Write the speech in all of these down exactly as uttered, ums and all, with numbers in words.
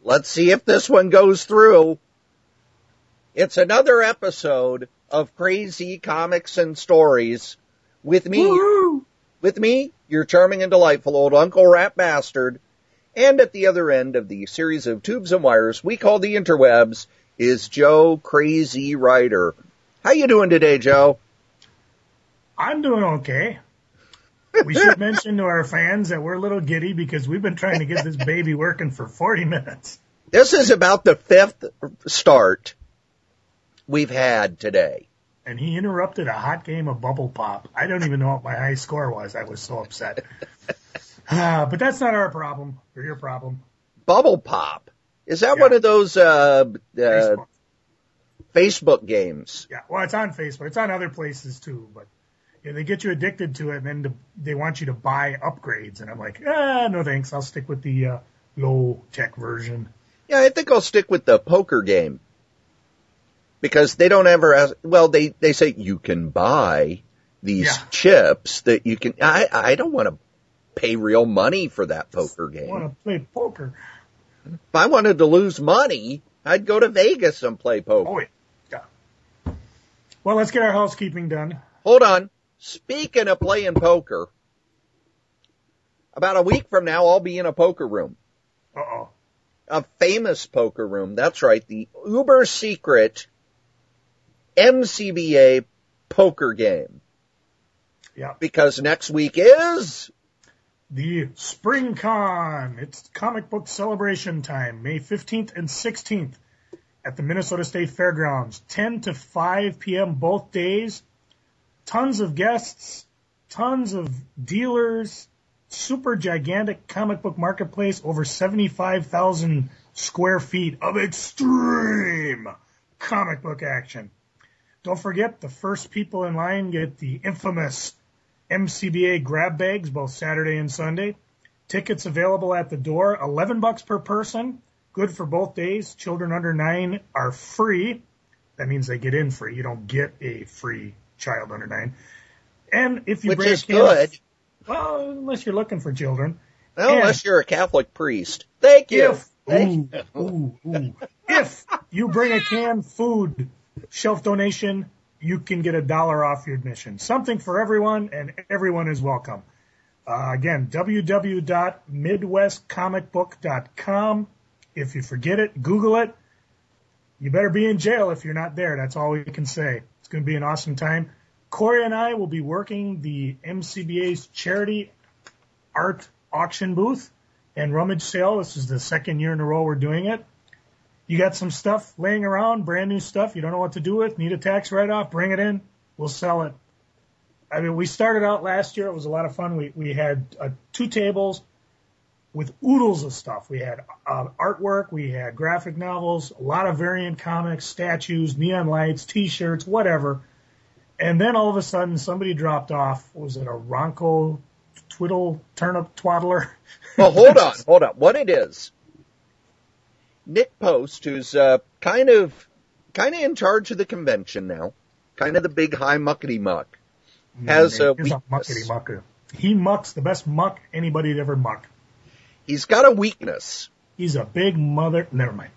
Let's see if this one goes through. It's another episode of Crazy Comics and Stories with me, Woo-hoo! with me, your charming and delightful old Uncle Rat Bastard, and at the other end of the series of tubes and wires we call the interwebs is Joe Crazy Writer. How you doing today, Joe? I'm doing okay. We should mention to our fans that we're a little giddy because we've been trying to get this baby working for forty minutes. This is about the fifth start we've had today. And he interrupted a hot game of Bubble Pop. I don't even know what my high score was. I was so upset. uh, but that's not our problem or your problem. Bubble Pop? Is that Yeah. one of those uh, uh, Facebook. Facebook games? Yeah, well, it's on Facebook. It's on other places too, but yeah, they get you addicted to it, and then to, they want you to buy upgrades. And I'm like, ah, no thanks. I'll stick with the uh, low-tech version. Yeah, I think I'll stick with the poker game. Because they don't ever ask, well, they, they say you can buy these Yeah. chips that you can, I, I don't want to pay real money for that poker I game. want to play poker. If I wanted to lose money, I'd go to Vegas and play poker. Oh, yeah. Well, let's get our housekeeping done. Hold on. Speaking of playing poker, about a week from now, I'll be in a poker room. Uh-oh. A famous poker room. That's right. The uber secret M C B A poker game. Yeah. Because next week is The Spring Con. It's comic book celebration time, May fifteenth and sixteenth at the Minnesota State Fairgrounds, ten to five p.m. both days. Tons of guests, tons of dealers, super gigantic comic book marketplace, over seventy-five thousand square feet of extreme comic book action. Don't forget, the first people in line get the infamous M C B A grab bags both Saturday and Sunday. Tickets available at the door, eleven bucks per person, good for both days. Children under nine are free. That means they get in free. You don't get a free child under nine. And if you Which bring is a can good. Of, well, unless you're looking for children. Well, And unless you're a Catholic priest. Thank you. If, Thank ooh, ooh, ooh. If you bring a canned food shelf donation, you can get a dollar off your admission. Something for everyone, and everyone is welcome. Uh, again, w w w dot midwest comic book dot com. If you forget it, Google it. You better be in jail if you're not there. That's all we can say. It's going to be an awesome time. Corey and I will be working the M C B A's charity art auction booth and rummage sale. This is the second year in a row we're doing it. You got some stuff laying around, brand new stuff you don't know what to do with, need a tax write-off, bring it in, we'll sell it. I mean, we started out last year. It was a lot of fun. We we had uh, two tables with oodles of stuff. We had uh, artwork, we had graphic novels, a lot of variant comics, statues, neon lights, T-shirts, whatever. And then all of a sudden, somebody dropped off. Was it a Ronco Twiddle Turnip Twaddler? Well, hold on, hold on. What it is, Nick Post, who's uh, kind of kind of in charge of the convention now, kind of the big high muckety muck, has a He's a weakness. muckety mucker. He mucks the best muck anybody'd ever muck. He's got a weakness. He's a big mother. Never mind.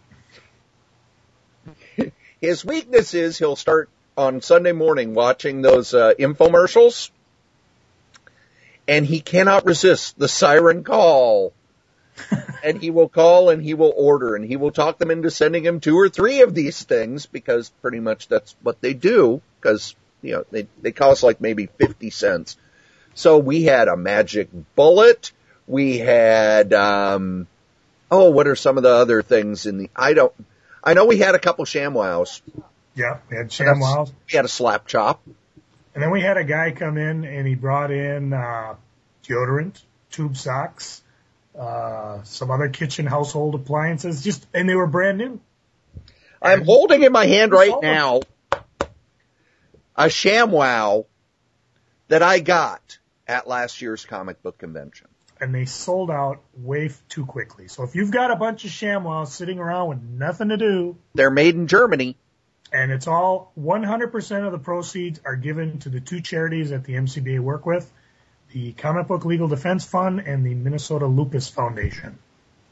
His weakness is he'll start on Sunday morning watching those uh, infomercials, and he cannot resist the siren call. And he will call and he will order and he will talk them into sending him two or three of these things because pretty much that's what they do because, you know, they, they cost like maybe fifty cents. So we had a magic bullet. We had, um, oh, what are some of the other things in the, I don't, I know we had a couple ShamWows. Yeah, we had ShamWows. We had a slap chop. And then we had a guy come in and he brought in uh, deodorant, tube socks, uh, some other kitchen household appliances, just and they were brand new. I'm And holding in my hand right sold them. now a ShamWow that I got at last year's comic book convention. And they sold out way f- too quickly. So if you've got a bunch of ShamWows sitting around with nothing to do, They're made in Germany. and it's all one hundred percent of the proceeds are given to the two charities that the M C B A work with, the Comic Book Legal Defense Fund and the Minnesota Lupus Foundation.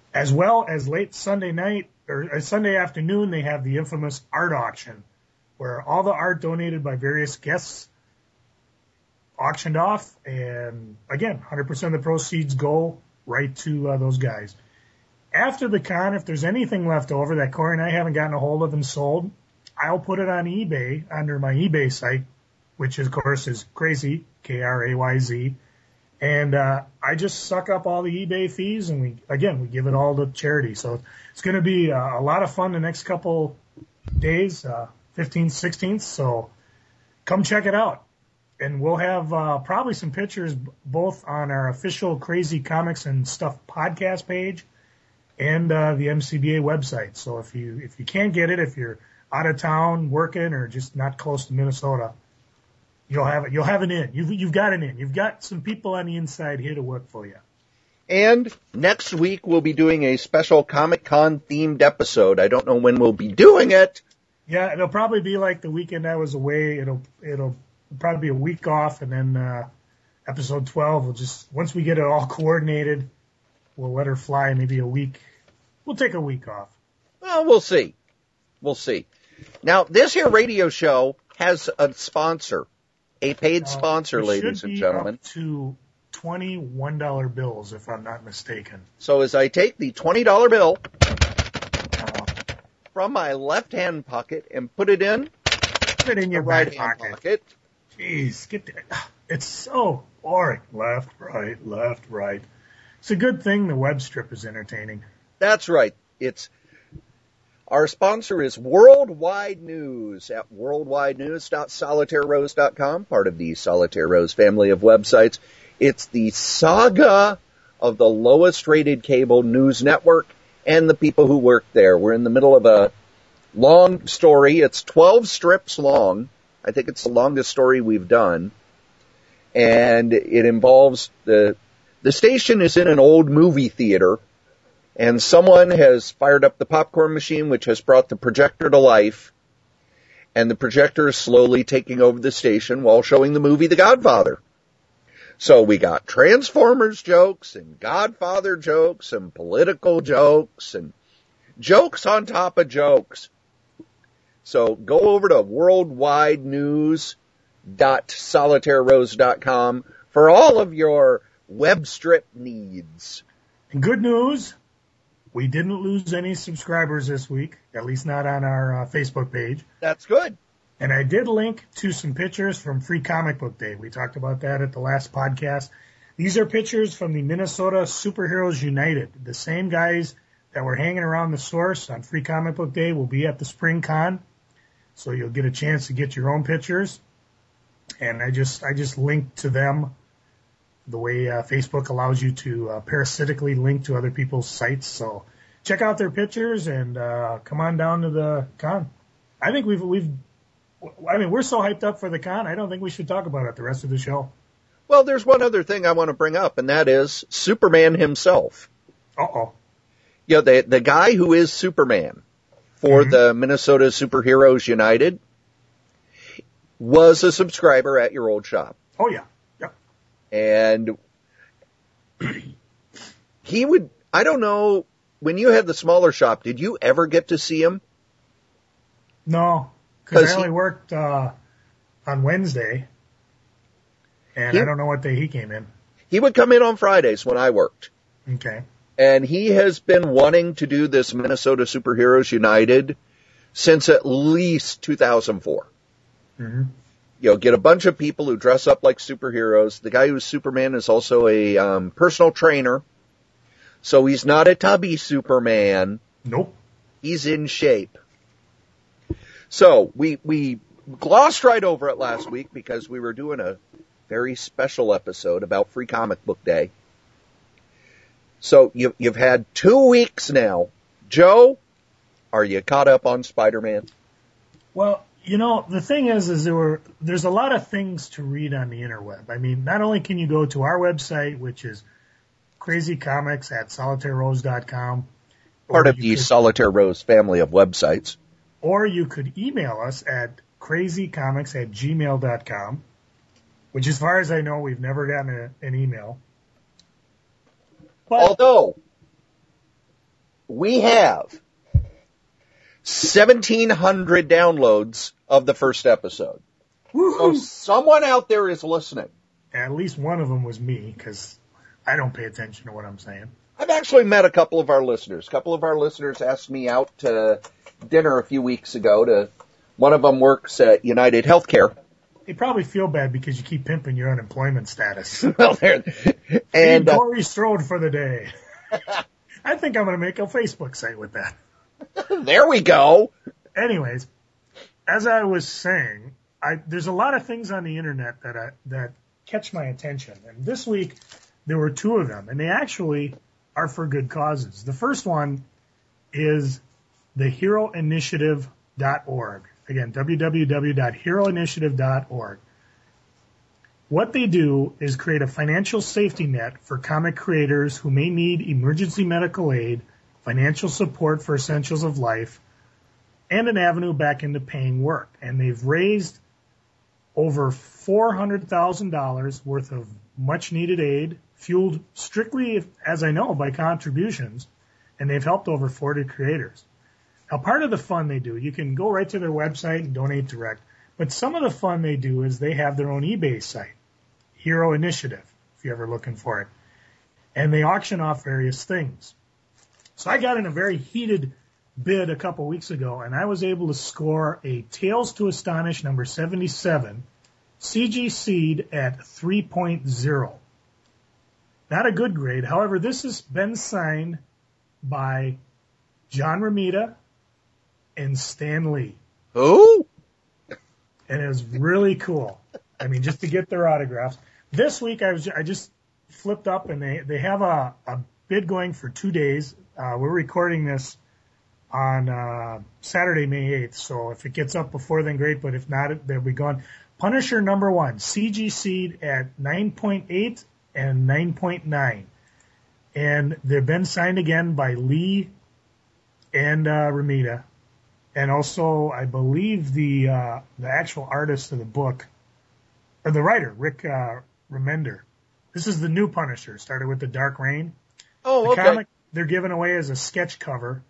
As well as late Sunday night or uh, Sunday afternoon, they have the infamous art auction, where all the art donated by various guests auctioned off, and again, one hundred percent of the proceeds go right to uh, those guys. After the con, if there's anything left over that Corey and I haven't gotten a hold of and sold, I'll put it on eBay under my eBay site, which of course is Crazy, K R A Y Z. And uh, I just suck up all the eBay fees, and we again we give it all to charity. So it's going to be uh, a lot of fun the next couple days, uh, fifteenth, sixteenth. So come check it out, and we'll have uh, probably some pictures both on our official Crazy Comics and Stuff podcast page and uh, the M C B A website. So if you if you can't get it, if you're out of town working or just not close to Minnesota, You'll have it. You'll have an in. You've you've got an in. You've got some people on the inside here to work for you. And next week we'll be doing a special Comic-Con themed episode. I don't know when we'll be doing it. Yeah, it'll probably be like the weekend I was away. It'll it'll probably be a week off, and then uh, episode twelve. We'll just once we get it all coordinated, we'll let her fly. Maybe a week. We'll take a week off. Well, we'll see. We'll see. Now, this here radio show has a sponsor. A paid sponsor, uh, ladies and gentlemen. Up to twenty-one dollar bills, if I'm not mistaken. So as I take the twenty dollar bill from my left-hand pocket and put it in, put it in your right hand pocket. pocket. Jeez, get the, it's so boring. Left, right, left, right. It's a good thing the web strip is entertaining. That's right. It's Our sponsor is Worldwide News at worldwide news dot solitaire rose dot com, part of the Solitaire Rose family of websites. It's the saga of the lowest rated cable news network and the people who work there. We're in the middle of a long story. It's twelve strips long. I think it's the longest story we've done. And it involves the, the station is in an old movie theater. And someone has fired up the popcorn machine, which has brought the projector to life. And the projector is slowly taking over the station while showing the movie The Godfather. So we got Transformers jokes and Godfather jokes and political jokes and jokes on top of jokes. So go over to worldwide news dot solitaire rose dot com for all of your web strip needs. And good news. We didn't lose any subscribers this week, at least not on our uh, Facebook page. That's good. And I did link to some pictures from Free Comic Book Day. We talked about that at the last podcast. These are pictures from the Minnesota Superheroes United. The same guys that were hanging around the source on Free Comic Book Day will be at the Spring Con. So you'll get a chance to get your own pictures. And I just I just linked to them the way uh, Facebook allows you to uh, parasitically link to other people's sites. So check out their pictures and uh, come on down to the con. I think we've, we've, I mean, we're so hyped up for the con, I don't think we should talk about it the rest of the show. Well, there's one other thing I want to bring up, and that is Superman himself. Uh-oh. You know, the, the guy who is Superman for mm-hmm. the Minnesota Superheroes United was a subscriber at your old shop. Oh, yeah. And he would, I don't know, when you had the smaller shop, did you ever get to see him? No, because I only he, worked uh, on Wednesday, and he, I don't know what day he came in. He would come in on Fridays when I worked. Okay. And he has been wanting to do this Minnesota Superheroes United since at least two thousand four. Mm-hmm. You know, get a bunch of people who dress up like superheroes. The guy who's Superman is also a um, personal trainer. So he's not a tubby Superman. Nope. He's in shape. So we we glossed right over it last week because we were doing a very special episode about Free Comic Book Day. So you, you've had two weeks now. Joe, are you caught up on Spider-Man? Well, you know, the thing is, is there were, there's a lot of things to read on the interweb. I mean, not only can you go to our website, which is Crazy Comics at solitaire rose dot com. Part of the could, Solitaire Rose family of websites. Or you could email us at crazycomics at gmail dot com, which as far as I know, we've never gotten a, an email. But, although, we have seventeen hundred downloads of the first episode. Woo-hoo. So someone out there is listening. At least one of them was me, because I don't pay attention to what I'm saying. I've actually met a couple of our listeners. A couple of our listeners asked me out to dinner a few weeks ago. To one of them works at United Healthcare. They probably feel bad because you keep pimping your unemployment status. Well, there and uh, Corey Strode for the day. I think I'm going to make a Facebook site with that. There we go. Anyways, as I was saying, I, there's a lot of things on the internet that I, that catch my attention, and this week there were two of them, and they actually are for good causes. The first one is the hero initiative dot org. Again, w w w dot hero initiative dot org. What they do is create a financial safety net for comic creators who may need emergency medical aid, financial support for essentials of life, and an avenue back into paying work. And they've raised over four hundred thousand dollars worth of much-needed aid, fueled strictly, as I know, by contributions, and they've helped over forty creators. Now, part of the fun they do, you can go right to their website and donate direct, but some of the fun they do is they have their own eBay site, Hero Initiative, if you're ever looking for it, and they auction off various things. So I got in a very heated bid a couple weeks ago, and I was able to score a Tales to Astonish number seventy-seven, C G C'd at three point oh. Not a good grade. However, this has been signed by John Romita and Stan Lee. Who? And it was really cool. I mean, just to get their autographs. This week, I was I just flipped up, and they, they have a, a bid going for two days. Uh, we're recording this on uh, Saturday, May eighth, so if it gets up before then, great, but if not, it, they'll be gone. Punisher number one, C G C'd at nine point eight and nine point nine. And they've been signed again by Lee and uh, Romita. And also, I believe the uh, the actual artist of the book, or the writer, Rick uh, Remender. This is the new Punisher. Started with the Dark Reign. Oh, the okay. comic they're giving away as a sketch cover.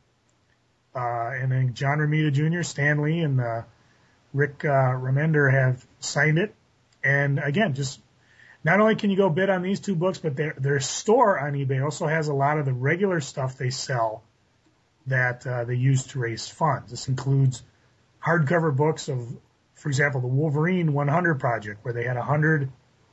Uh, and then John Romita Junior, Stan Lee, and uh, Rick uh, Remender have signed it. And again, just not only can you go bid on these two books, but their their store on eBay also has a lot of the regular stuff they sell that uh, they use to raise funds. This includes hardcover books of, for example, the Wolverine one hundred Project, where they had one hundred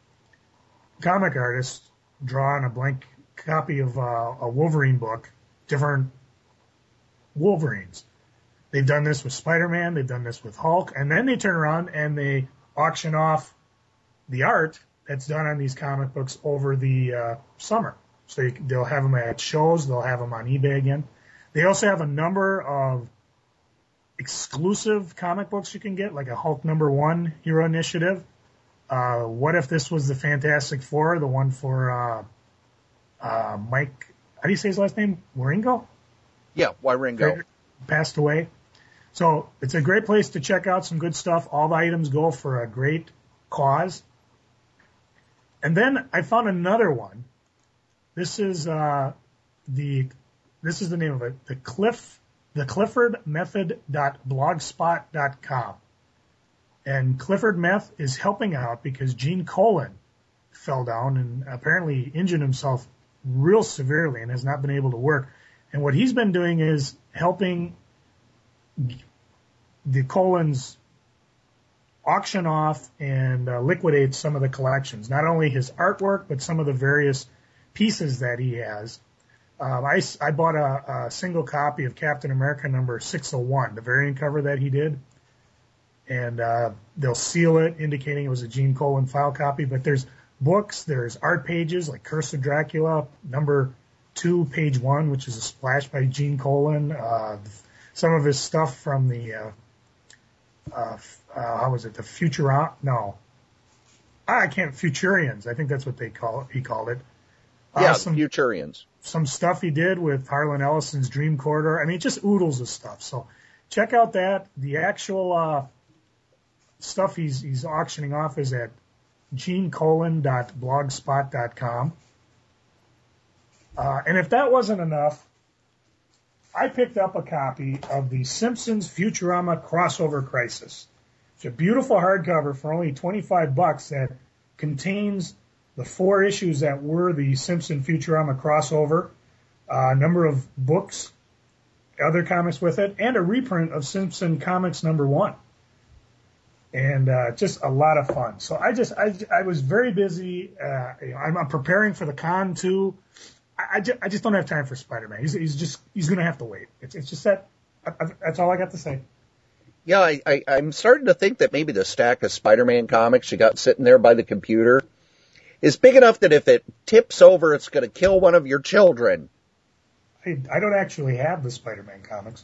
comic artists draw on a blank copy of uh, a Wolverine book, different Wolverines. They've done this with Spider-Man, they've done this with Hulk, and then they turn around and they auction off the art that's done on these comic books over the uh, summer. So you can, they'll have them at shows, they'll have them on eBay again. They also have a number of exclusive comic books you can get, like a Hulk number one Hero Initiative. Uh, what if this was the Fantastic Four, the one for uh, uh, Mike, how do you say his last name? Waringo? Yeah, Waringo. Passed away. So it's a great place to check out some good stuff. All the items go for a great cause. And then I found another one. This is uh, the this is the name of it. The Cliff the Clifford Method dot blogspot dot com. And Clifford Meth is helping out because Gene Colan fell down and apparently injured himself real severely and has not been able to work. And what he's been doing is helping the Colans auction off and uh, liquidate some of the collections, not only his artwork, but some of the various pieces that he has. Um, I, I bought a, a single copy of Captain America number six oh one, the variant cover that he did. And uh, they'll seal it, indicating it was a Gene Colan file copy. But there's books, there's art pages like Curse of Dracula, number two, page one, which is a splash by Gene Colan. Uh, some of his stuff from the, uh, uh, uh, how was it, the Futura? No. I can't, Futurians. I think that's what they call it. He called it. Uh, yeah, some, Futurians. Some stuff he did with Harlan Ellison's Dream Corridor. I mean, just oodles of stuff. So check out that. The actual uh, stuff he's he's auctioning off is at gene colan dot blogspot dot com. Uh, and if that wasn't enough, I picked up a copy of the Simpsons Futurama Crossover Crisis. It's a beautiful hardcover for only twenty-five bucks that contains the four issues that were the Simpson Futurama crossover, a number of books, other comics with it, and a reprint of Simpson Comics number one. And uh, just a lot of fun. So I just, I, I was very busy. Uh, you know, I'm, I'm preparing for the con too. I, I, just, I just don't have time for Spider-Man. He's, he's just, he's going to have to wait. It's, it's just that, I, I, that's all I got to say. Yeah, I, I, I'm starting to think that maybe the stack of Spider-Man comics you got sitting there by the computer is big enough that if it tips over, it's going to kill one of your children. I, I don't actually have the Spider-Man comics.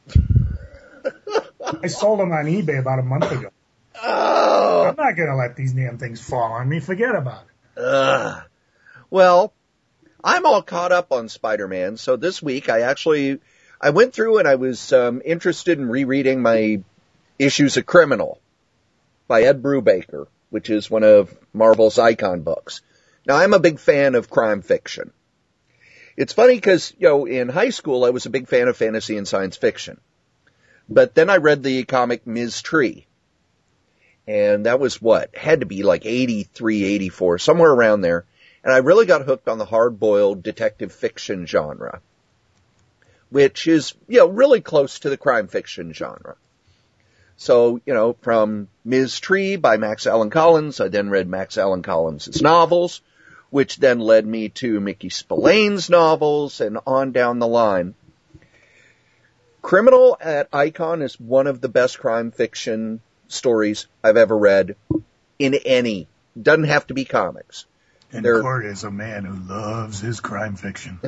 I sold them on eBay about a month ago. Oh. I'm not going to let these damn things fall on me. Forget about it. Ugh. Well, I'm all caught up on Spider-Man, so this week I actually, I went through and I was um, interested in rereading my issues of Criminal by Ed Brubaker, which is one of Marvel's Icon books. Now, I'm a big fan of crime fiction. It's funny because, you know, in high school I was a big fan of fantasy and science fiction. But then I read the comic Miz Tree. And that was what? Had to be like eighty-three, eighty-four, somewhere around there. And I really got hooked on the hard-boiled detective fiction genre, which is, you know, really close to the crime fiction genre. So, you know, from Miz Tree by Max Allan Collins, I then read Max Allan Collins' novels, which then led me to Mickey Spillane's novels and on down the line. Criminal at Icon is one of the best crime fiction stories I've ever read in any. Doesn't have to be comics. And They're, Court is a man who loves his crime fiction.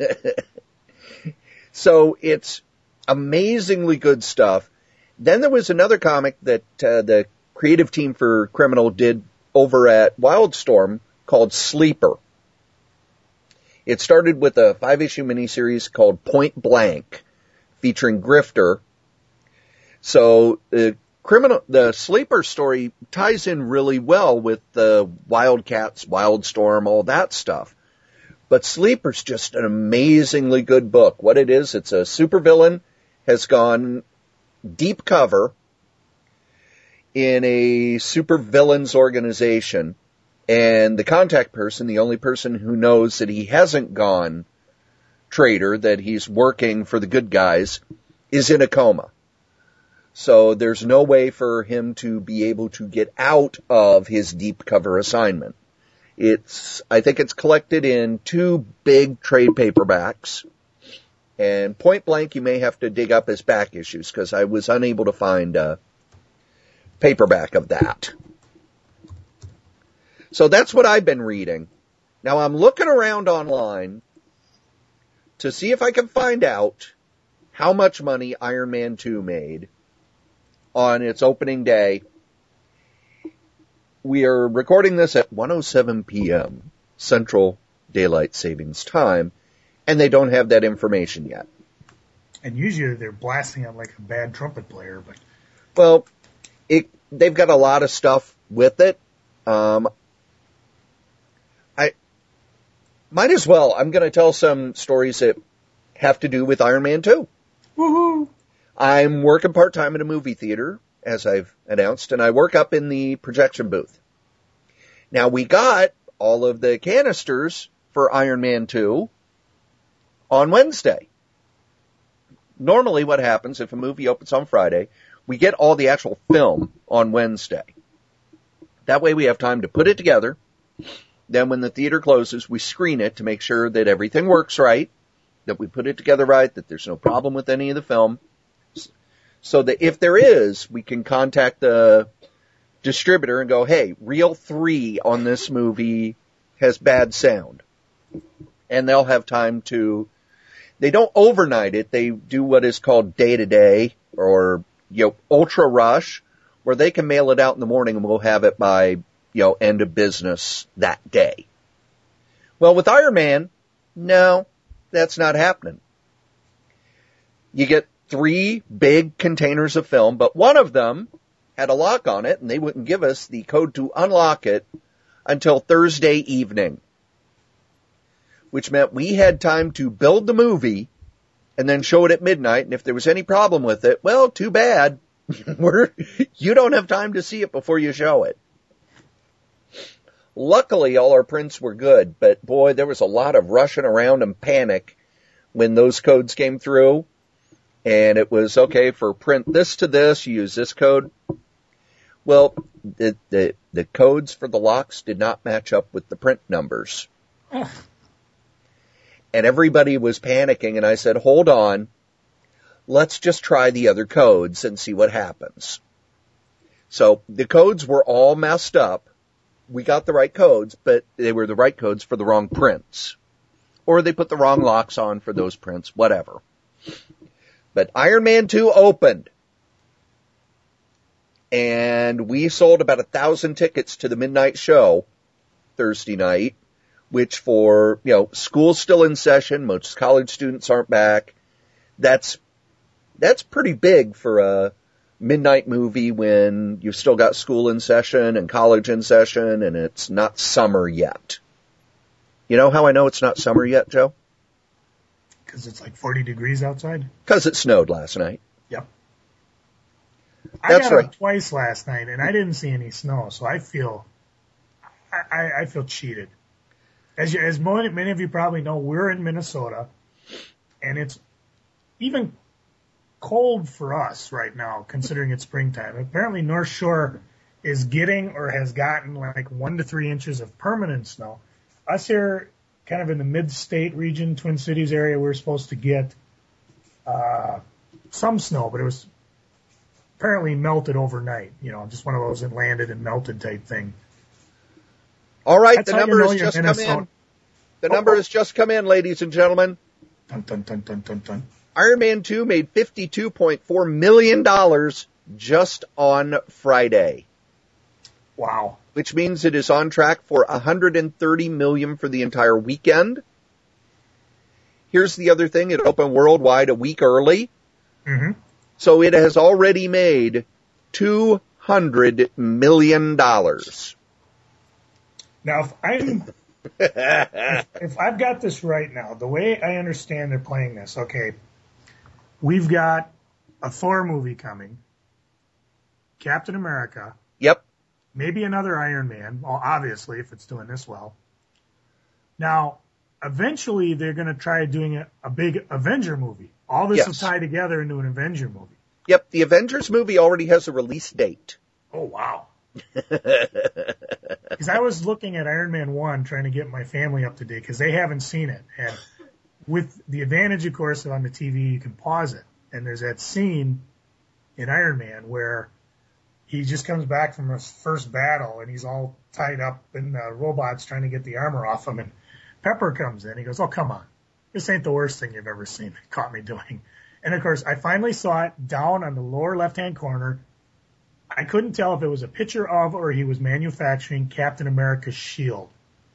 So it's amazingly good stuff. Then there was another comic that uh, the creative team for Criminal did over at Wildstorm called Sleeper. It started with a five-issue miniseries called Point Blank, featuring Grifter. So the criminal, the Sleeper story ties in really well with the Wildcats, Wildstorm, all that stuff. But Sleeper's just an amazingly good book. What it is, it's a supervillain has gone deep cover in a supervillains organization, and the contact person, the only person who knows that he hasn't gone traitor, that he's working for the good guys, is in a coma. So there's no way for him to be able to get out of his deep cover assignment. It's, I think it's collected in two big trade paperbacks. And Point Blank, you may have to dig up his back issues, because I was unable to find a paperback of that. So that's what I've been reading. Now I'm looking around online to see if I can find out how much money Iron Man two made on its opening day. We are recording this at one oh seven p.m. Central Daylight Savings Time, and they don't have that information yet. And usually they're blasting it like a bad trumpet player, but well, it, they've got a lot of stuff with it. Um, I might as well. I'm going to tell some stories that have to do with Iron Man two. Woohoo! I'm working part-time at a movie theater, as I've announced, and I work up in the projection booth. Now, we got all of the canisters for Iron Man two on Wednesday. Normally what happens if a movie opens on Friday, we get all the actual film on Wednesday. That way we have time to put it together. Then when the theater closes, we screen it to make sure that everything works right, that we put it together right, that there's no problem with any of the film. So that if there is, we can contact the distributor and go, hey, reel three on this movie has bad sound. And they'll have time to, they don't overnight it, they do what is called day-to-day, or, you know, ultra rush, where they can mail it out in the morning and we'll have it by, you know, end of business that day. Well, with Iron Man, no, that's not happening. You get three big containers of film, but one of them had a lock on it, and they wouldn't give us the code to unlock it until Thursday evening, which meant we had time to build the movie and then show it at midnight. And if there was any problem with it, well, too bad. We're, you don't have time to see it before you show it. Luckily, all our prints were good, but boy, there was a lot of rushing around and panic when those codes came through. And it was, okay, for print this to this, you use this code. Well, the, the, the codes for the locks did not match up with the print numbers. Ugh. And everybody was panicking, and I said, hold on, let's just try the other codes and see what happens. So the codes were all messed up. We got the right codes, but they were the right codes for the wrong prints. Or they put the wrong locks on for those prints, whatever. But Iron Man two opened. And we sold about a thousand tickets to the midnight show Thursday night, which for, you know, school's still in session, most college students aren't back. That's, that's pretty big for a midnight movie when you've still got school in session and college in session and it's not summer yet. You know how I know it's not summer yet, Joe? Because it's like forty degrees outside? Because it snowed last night. Yep. That's I got right. up twice last night and I didn't see any snow, so I feel, I, I feel cheated. As you, as many of you probably know, we're in Minnesota, and it's even cold for us right now, considering it's springtime. Apparently, North Shore is getting or has gotten like one to three inches of permanent snow. Us here, kind of in the mid-state region, Twin Cities area, we're supposed to get uh, some snow, but it was apparently melted overnight. You know, just one of those that landed and melted type thing. All right, That's the how number you know has you're just come Minnesota. in. The number Oh, oh. has just come in, ladies and gentlemen. Dun, dun, dun, dun, dun, dun. Iron Man two made fifty-two point four million dollars just on Friday, Wow. which means it is on track for one hundred thirty million dollars for the entire weekend. Here's the other thing. It opened worldwide a week early, Mm-hmm. so it has already made two hundred million dollars. Now, if I'm, if, if I've got this right now, the way I understand they're playing this, okay, we've got a Thor movie coming, Captain America, Yep. maybe another Iron Man, well, obviously, if it's doing this well. Now, eventually, they're going to try doing a, a big Avenger movie. All this Yes. will tie together into an Avenger movie. Yep, the Avengers movie already has a release date. Oh, wow. Because I was looking at Iron Man one, trying to get my family up to date, because they haven't seen it. And with the advantage, of course, of on the T V, you can pause it. And there's that scene in Iron Man where he just comes back from his first battle, and he's all tied up, and the robot's trying to get the armor off him. And Pepper comes in. He goes, oh, come on. This ain't the worst thing you've ever seen. It caught me doing. And, of course, I finally saw it down on the lower left-hand corner. I couldn't tell if it was a picture of or he was manufacturing Captain America's shield.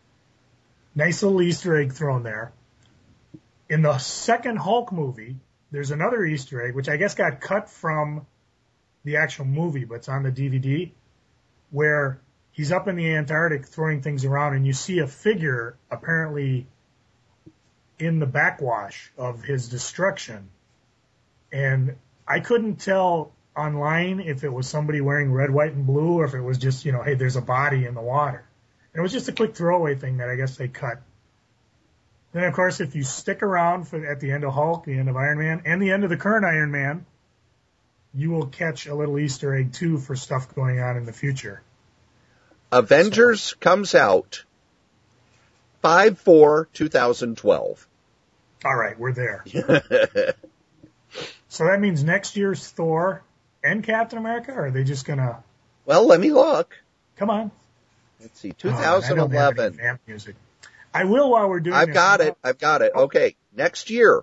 Nice little Easter egg thrown there. In the second Hulk movie, there's another Easter egg, which I guess got cut from the actual movie, but it's on the D V D, where he's up in the Antarctic throwing things around, and you see a figure apparently in the backwash of his destruction. And I couldn't tell online if it was somebody wearing red, white, and blue, or if it was just, you know, hey, there's a body in the water. And it was just a quick throwaway thing that I guess they cut. Then, of course, if you stick around for at the end of Hulk, the end of Iron Man, and the end of the current Iron Man, you will catch a little Easter egg, too, for stuff going on in the future. Avengers so. comes out five four twenty twelve. All right, we're there. So that means next year's Thor and Captain America, or are they just going to... Well, let me look. Come on. Let's see, twenty eleven. Oh, I don't have any vamp music. I will while we're doing I've this. got it. I've got it. Okay, next year,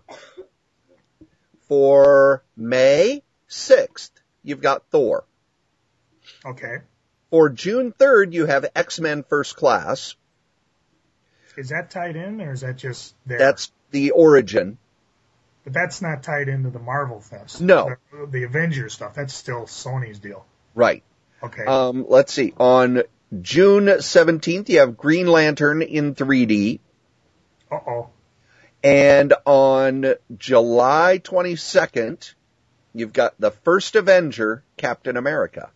for May sixth, you've got Thor. Okay. For June third, you have X-Men First Class. Is that tied in, or is that just there? That's the origin. But that's not tied into the Marvel Fest. No. The, the Avengers stuff, that's still Sony's deal. Right. Okay. Um, let's see. On June seventeenth, you have Green Lantern in three D. Uh-oh. And on July twenty-second, you've got the first Avenger, Captain America.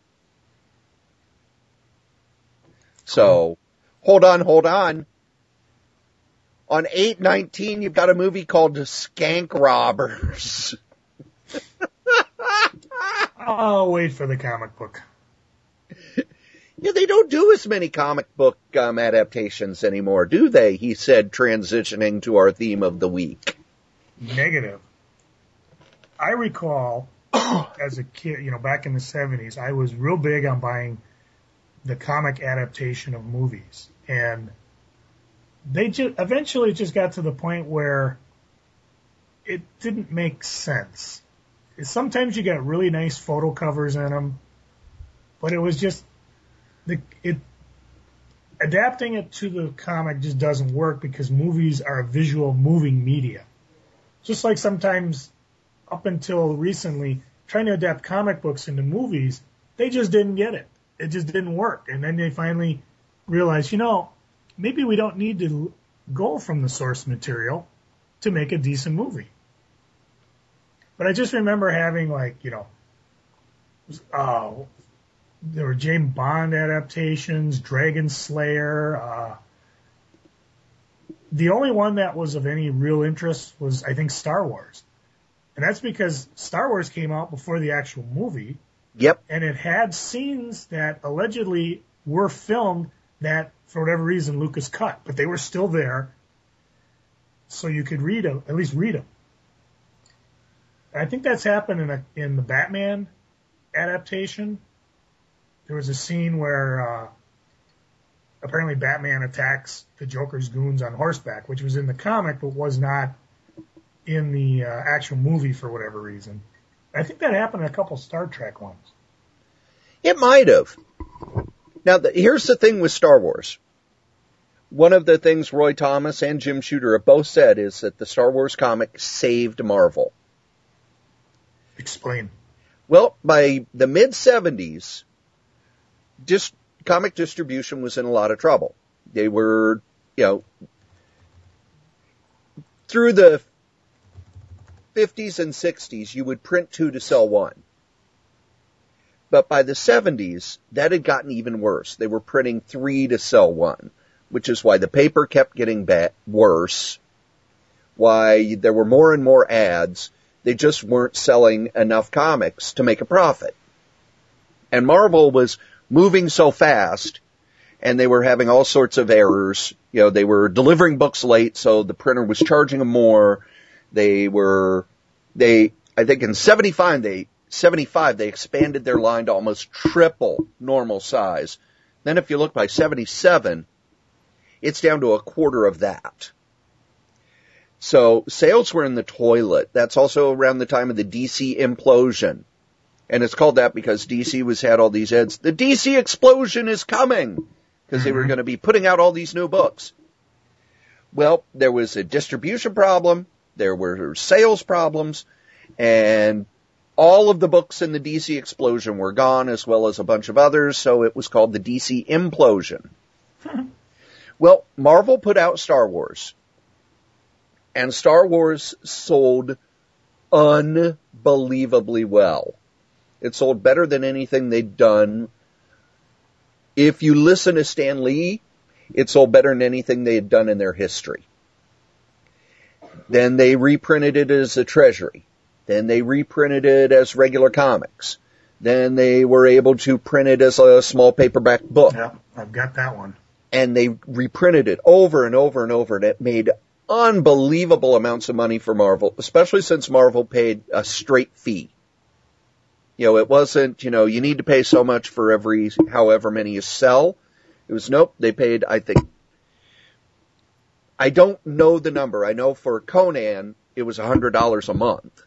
So, hold on, hold on. On eight nineteen, you've got a movie called Skank Robbers. I'll wait for the comic book. Yeah, they don't do as many comic book um, adaptations anymore, do they? He said, transitioning to our theme of the week. Negative. I recall, as a kid, you know, back in the seventies, I was real big on buying the comic adaptation of movies. And they just eventually just got to the point where it didn't make sense. Sometimes you got really nice photo covers in them, but it was just the it adapting it to the comic just doesn't work because movies are a visual moving media. Just like sometimes up until recently, trying to adapt comic books into movies, they just didn't get it. It just didn't work. And then they finally realized, you know, maybe we don't need to go from the source material to make a decent movie. But I just remember having, like, you know, uh, there were James Bond adaptations, Dragon Slayer. Uh, the only one that was of any real interest was, I think, Star Wars. And that's because Star Wars came out before the actual movie. Yep. And it had scenes that allegedly were filmed that, for whatever reason, Lucas cut. But they were still there, so you could read them, at least read them. I think that's happened in a, in the Batman adaptation. There was a scene where uh, apparently Batman attacks the Joker's goons on horseback, which was in the comic but was not in the uh, actual movie for whatever reason. I think that happened in a couple Star Trek ones. It might have. Now, the, here's the thing with Star Wars. One of the things Roy Thomas and Jim Shooter have both said is that the Star Wars comic saved Marvel. Explain. Well, by the mid-seventies, dis- comic distribution was in a lot of trouble. They were, you know, through the fifties and sixties, you would print two to sell one. But by the seventies, that had gotten even worse. They were printing three to sell one, which is why the paper kept getting bad, worse, why there were more and more ads. They just weren't selling enough comics to make a profit. And Marvel was moving so fast, and they were having all sorts of errors. You know, they were delivering books late, so the printer was charging them more. They were, they, I think in seventy-five, they, seventy-five, they expanded their line to almost triple normal size. Then if you look by seventy-seven, it's down to a quarter of that. So sales were in the toilet. That's also around the time of the D C implosion. And it's called that because D C was had all these ads. The D C explosion is coming! Because mm-hmm. they were going to be putting out all these new books. Well, there was a distribution problem. There were sales problems. And all of the books in the D C explosion were gone, as well as a bunch of others. So it was called the D C implosion. Well, Marvel put out Star Wars. And Star Wars sold unbelievably well. It sold better than anything they'd done. If you listen to Stan Lee, it sold better than anything they had done in their history. Then they reprinted it as a treasury. Then they reprinted it as regular comics. Then they were able to print it as a small paperback book. Yeah, I've got that one. And they reprinted it over and over and over, and it made unbelievable amounts of money for Marvel, especially since Marvel paid a straight fee. You know, it wasn't, you know, you need to pay so much for every, however many you sell. It was, nope, they paid, I think, I don't know the number. I know for Conan, it was one hundred dollars a month.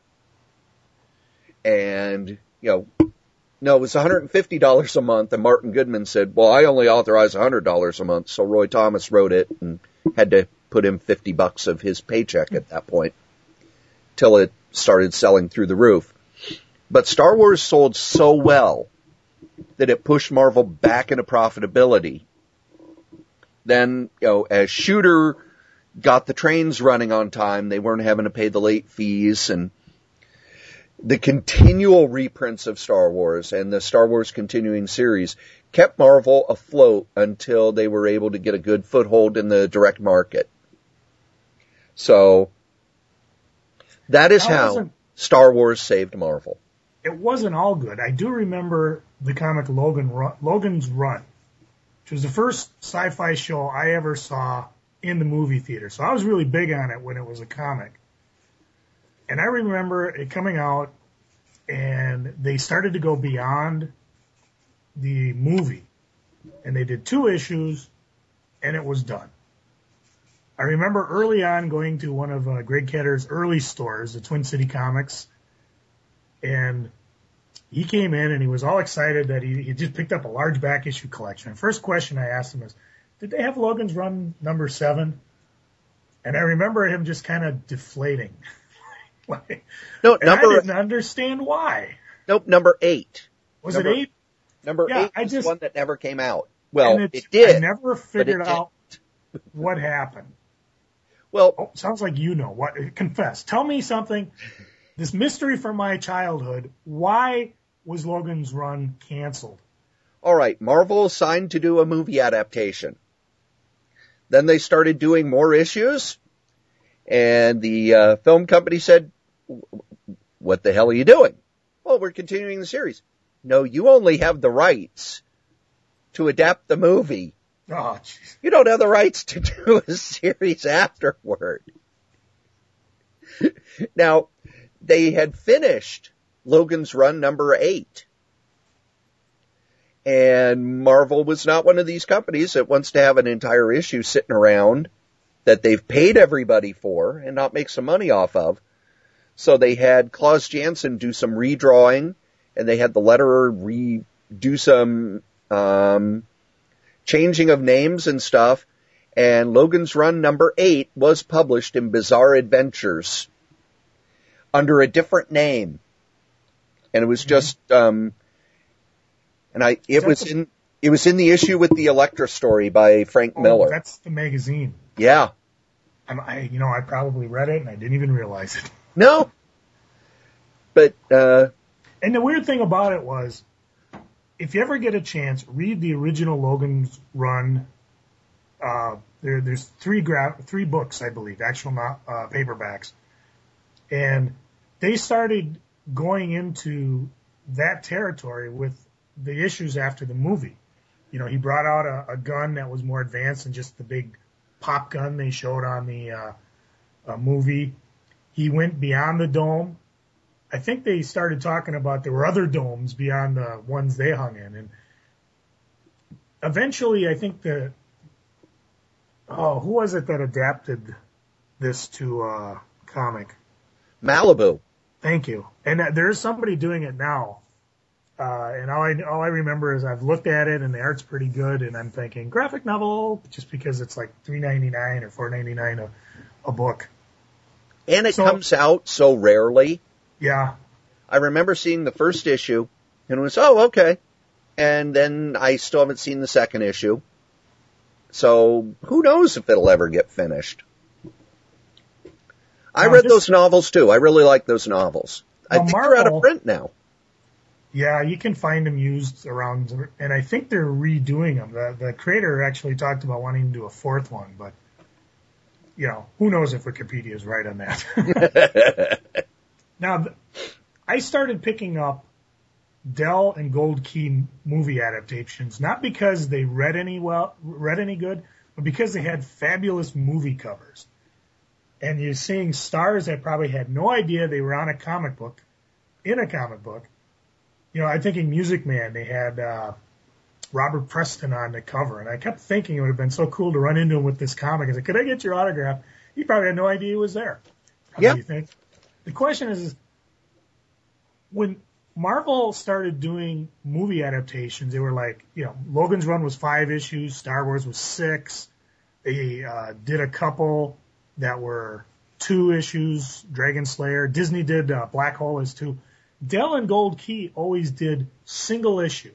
And, you know, no, it was one hundred fifty dollars a month, and Martin Goodman said, well, I only authorize one hundred dollars a month, so Roy Thomas wrote it and had to put in fifty bucks of his paycheck at that point, till it started selling through the roof. But Star Wars sold so well that it pushed Marvel back into profitability. Then, you know, as Shooter got the trains running on time. They weren't having to pay the late fees, and the continual reprints of Star Wars and the Star Wars continuing series kept Marvel afloat until they were able to get a good foothold in the direct market. So that is how Star Wars saved Marvel. It wasn't all good. I do remember the comic Logan Logan's Run, which was the first sci-fi show I ever saw in the movie theater. So I was really big on it when it was a comic. And I remember it coming out, and they started to go beyond the movie. And they did two issues, and it was done. I remember early on going to one of uh, Greg Ketter's early stores, the Twin City Comics, and he came in and he was all excited that he, he just picked up a large back issue collection. And first question I asked him was, did they have Logan's Run number seven? And I remember him just kind of deflating. like, no, number, I didn't understand why. Nope, number eight. Was number, it eight? Number yeah, eight I was just, one that never came out. Well, it, it did. I never figured it out what happened. Well, oh, sounds like you know. What? Confess. Tell me something. This mystery from my childhood. Why was Logan's Run canceled? All right, Marvel signed to do a movie adaptation. Then they started doing more issues, and the uh, film company said, what the hell are you doing? Well, we're continuing the series. No, you only have the rights to adapt the movie. Oh, geez. You don't have the rights to do a series afterward. Now, they had finished Logan's Run number eight. And Marvel was not one of these companies that wants to have an entire issue sitting around that they've paid everybody for and not make some money off of. So they had Klaus Janson do some redrawing, and they had the letterer re do some um, changing of names and stuff. And Logan's Run number eight was published in Bizarre Adventures under a different name. And it was mm-hmm. just, um, and I, it was in, it was in the issue with the Elektra story by Frank oh, Miller. That's the magazine. Yeah. I'm, I, you know, I probably read it and I didn't even realize it. No. But, uh. And the weird thing about it was, if you ever get a chance, read the original Logan's Run. Uh, there, there's three gra- three books, I believe, actual uh, paperbacks. And they started going into that territory with the issues after the movie. You know, he brought out a, a gun that was more advanced than just the big pop gun they showed on the uh, uh, movie. He went beyond the dome. I think they started talking about there were other domes beyond the ones they hung in. And eventually, I think the, oh, who was it that adapted this to uh, comic? Malibu. Thank you. And uh, there's somebody doing it now. Uh, and all I, all I remember is I've looked at it and the art's pretty good, and I'm thinking graphic novel just because it's like three ninety-nine or four ninety-nine a, a book. And it so, comes out so rarely. Yeah. I remember seeing the first issue and it was, oh, okay. And then I still haven't seen the second issue. So who knows if it'll ever get finished. I read those novels too. I really like those novels. I think Marvel, they're out of print now. Yeah, you can find them used around, and I think they're redoing them. The, the creator actually talked about wanting to do a fourth one, but, you know, who knows if Wikipedia is right on that. Now, I started picking up Dell and Gold Key movie adaptations, not because they read any well, read any good, but because they had fabulous movie covers. And you're seeing stars that probably had no idea they were on a comic book, in a comic book. You know, I'm thinking Music Man, they had uh, Robert Preston on the cover, and I kept thinking it would have been so cool to run into him with this comic. I said, could I get your autograph? He probably had no idea he was there. Yeah. What do you think? The question is, is, when Marvel started doing movie adaptations, they were like, you know, Logan's Run was five issues, Star Wars was six. They uh, did a couple that were two issues, Dragon Slayer. Disney did uh, Black Hole as two. Dell and Gold Key always did single issue,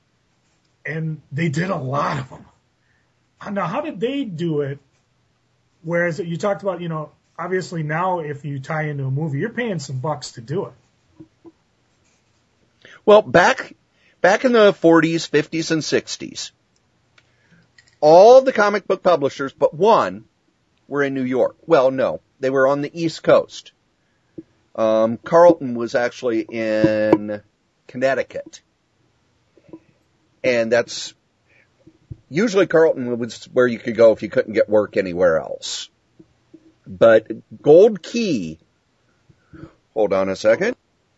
and they did a lot of them. Now, how did they do it Whereas you talked about, you know, obviously now if you tie into a movie, you're paying some bucks to do it. Well, back back in the forties, fifties, and sixties, all the comic book publishers but one were in New York. Well, no, they were on the East Coast. Um, Carlton was actually in Connecticut. And that's usually Carlton was where you could go if you couldn't get work anywhere else. But Gold Key, hold on a second.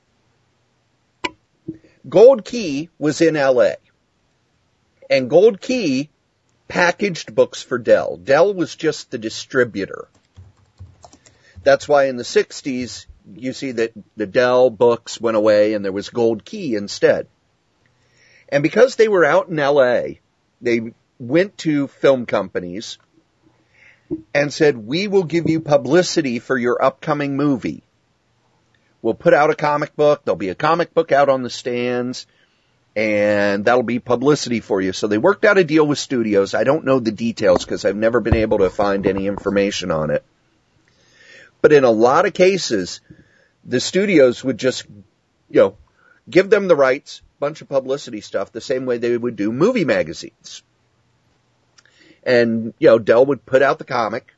Gold Key was in L A. And Gold Key packaged books for Dell. Dell was just the distributor. That's why in the sixties, you see that the Dell books went away and there was Gold Key instead. And because they were out in L A, they went to film companies and said, we will give you publicity for your upcoming movie. We'll put out a comic book. There'll be a comic book out on the stands, and that'll be publicity for you. So they worked out a deal with studios. I don't know the details because I've never been able to find any information on it. But in a lot of cases, the studios would just, you know, give them the rights, bunch of publicity stuff, the same way they would do movie magazines. And, you know, Dell would put out the comic,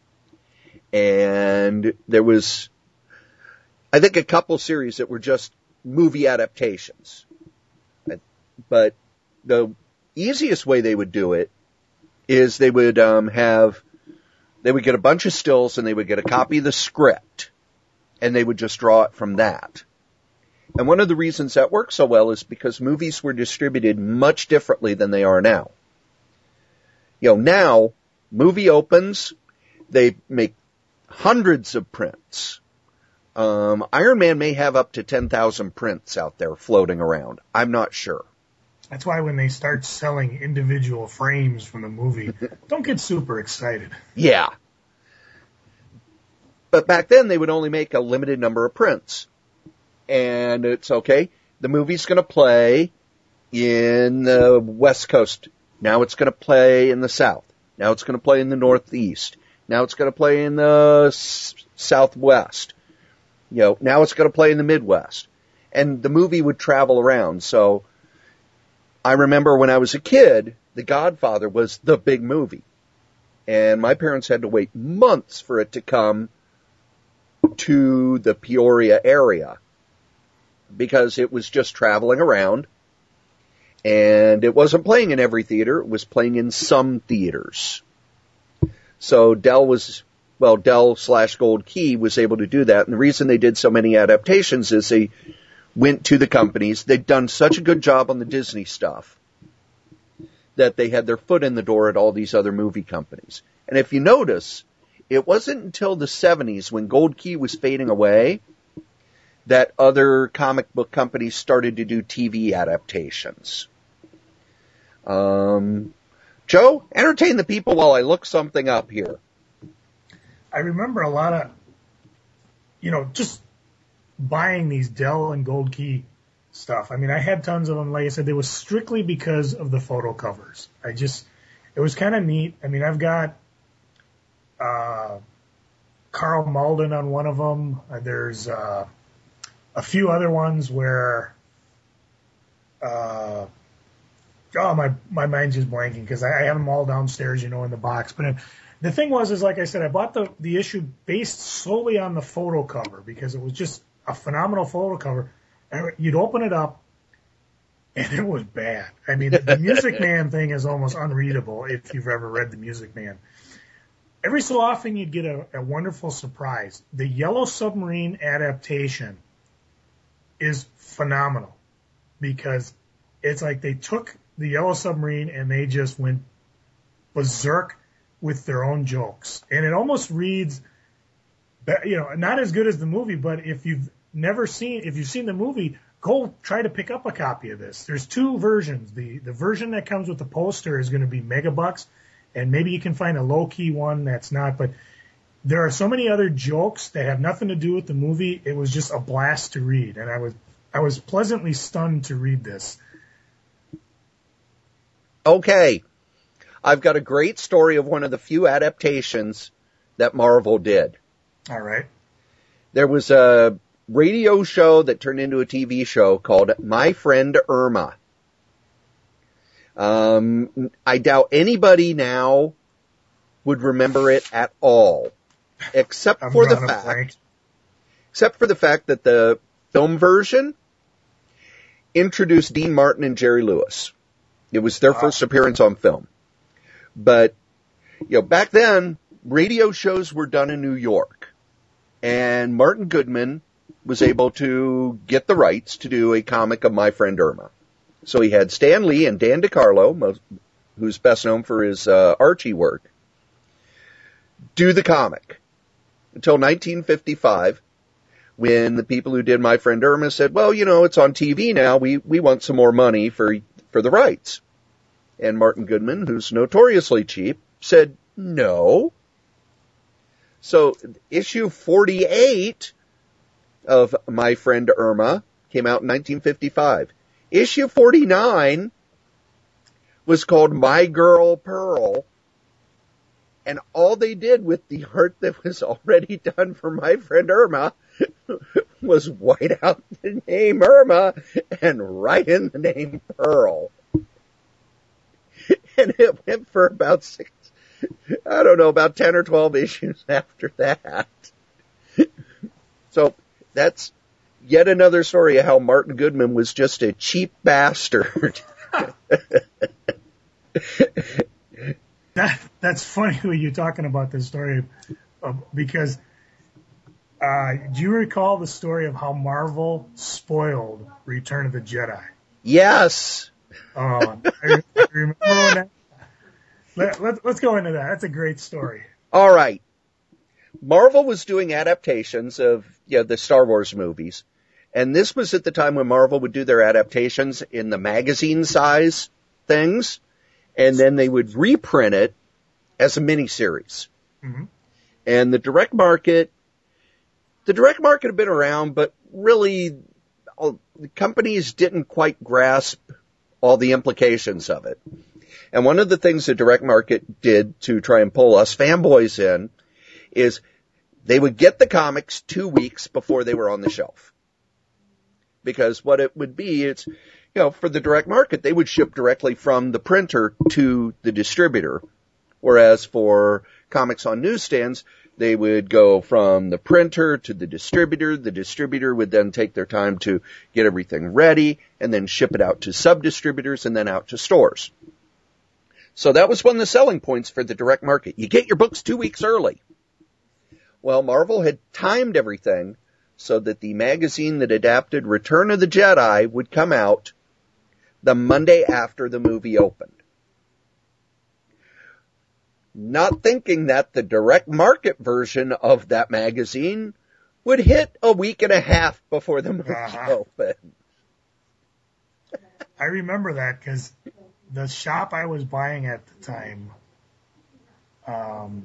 and there was, I think, a couple series that were just movie adaptations. But the easiest way they would do it is they would um, have, they would get a bunch of stills and they would get a copy of the script, and they would just draw it from that. And one of the reasons that worked so well is because movies were distributed much differently than they are now. You know, now, movie opens, they make hundreds of prints. Um, Iron Man may have up to ten thousand prints out there floating around. I'm not sure. That's why when they start selling individual frames from the movie, don't get super excited. Yeah. But back then, they would only make a limited number of prints. And it's okay, the movie's going to play in the West Coast. Now it's going to play in the South. Now it's going to play in the Northeast. Now it's going to play in the s- Southwest. You know, now it's going to play in the Midwest. And the movie would travel around. So I remember when I was a kid, The Godfather was the big movie. And my parents had to wait months for it to come to the Peoria area, because it was just traveling around, and it wasn't playing in every theater. It was playing in some theaters. So Dell was, well, Dell slash Gold Key was able to do that. And the reason they did so many adaptations is they went to the companies. They'd done such a good job on the Disney stuff that they had their foot in the door at all these other movie companies. And if you notice, it wasn't until the seventies, when Gold Key was fading away, that other comic book companies started to do T V adaptations. Um, Joe, entertain the people while I look something up here. I remember a lot of, you know, just buying these Dell and Gold Key stuff. I mean, I had tons of them. Like I said, they was strictly because of the photo covers. I just, it was kind of neat. I mean, I've got uh, Carl Malden on one of them. There's uh, a few other ones where, uh, oh, my my mind's just blanking because I, I have them all downstairs, you know, in the box. But the thing was, is like I said, I bought the the issue based solely on the photo cover because it was just a phenomenal photo cover. And you'd open it up, and it was bad. I mean, the Music Man thing is almost unreadable if you've ever read the Music Man. Every so often, you'd get a, a wonderful surprise. The Yellow Submarine adaptation is phenomenal because it's like they took the Yellow Submarine and they just went berserk with their own jokes. And it almost reads, you know, not as good as the movie, but if you've never seen, if you've seen the movie, go try to pick up a copy of this. There's two versions. The the version that comes with the poster is going to be megabucks, and maybe you can find a low-key one that's not, but there are so many other jokes that have nothing to do with the movie. It was just a blast to read, and I was I was pleasantly stunned to read this. Okay. I've got a great story of one of the few adaptations that Marvel did. All right. There was a radio show that turned into a T V show called My Friend Irma. Um, I doubt anybody now would remember it at all, except I'm for the drawing a fact, blank. except for the fact that the film version introduced Dean Martin and Jerry Lewis. It was their Wow. first appearance on film. But, you know, back then, radio shows were done in New York. And Martin Goodman was able to get the rights to do a comic of My Friend Irma. So he had Stan Lee and Dan DiCarlo, most, who's best known for his uh, Archie work, do the comic until nineteen fifty-five, when the people who did My Friend Irma said, well, you know, it's on T V now. We, we want some more money for, for the rights. And Martin Goodman, who's notoriously cheap, said no. So issue forty-eight of My Friend Irma came out in nineteen fifty-five. Issue forty-nine was called My Girl Pearl, and all they did with the art that was already done for My Friend Irma was white out the name Irma and write in the name Pearl. And it went for about six, I don't know, about ten or twelve issues after that. So that's yet another story of how Martin Goodman was just a cheap bastard. That, that's funny when you're talking about this story, uh, because uh, do you recall the story of how Marvel spoiled Return of the Jedi? Yes. Oh, I, I remember when that. Let, let, let's go into that. That's a great story. All right. Marvel was doing adaptations of, you know, the Star Wars movies. And this was at the time when Marvel would do their adaptations in the magazine size things. And then they would reprint it as a miniseries. Mm-hmm. And the direct market, the direct market had been around, but really all, the companies didn't quite grasp all the implications of it. And one of the things the direct market did to try and pull us fanboys in is they would get the comics two weeks before they were on the shelf. Because what it would be, it's, you know, for the direct market, they would ship directly from the printer to the distributor. Whereas for comics on newsstands, they would go from the printer to the distributor. The distributor would then take their time to get everything ready and then ship it out to sub-distributors and then out to stores. So that was one of the selling points for the direct market. You get your books two weeks early. Well, Marvel had timed everything so that the magazine that adapted Return of the Jedi would come out the Monday after the movie opened. Not thinking that the direct market version of that magazine would hit a week and a half before the movie uh-huh. opened. I remember that because the shop I was buying at the time, um,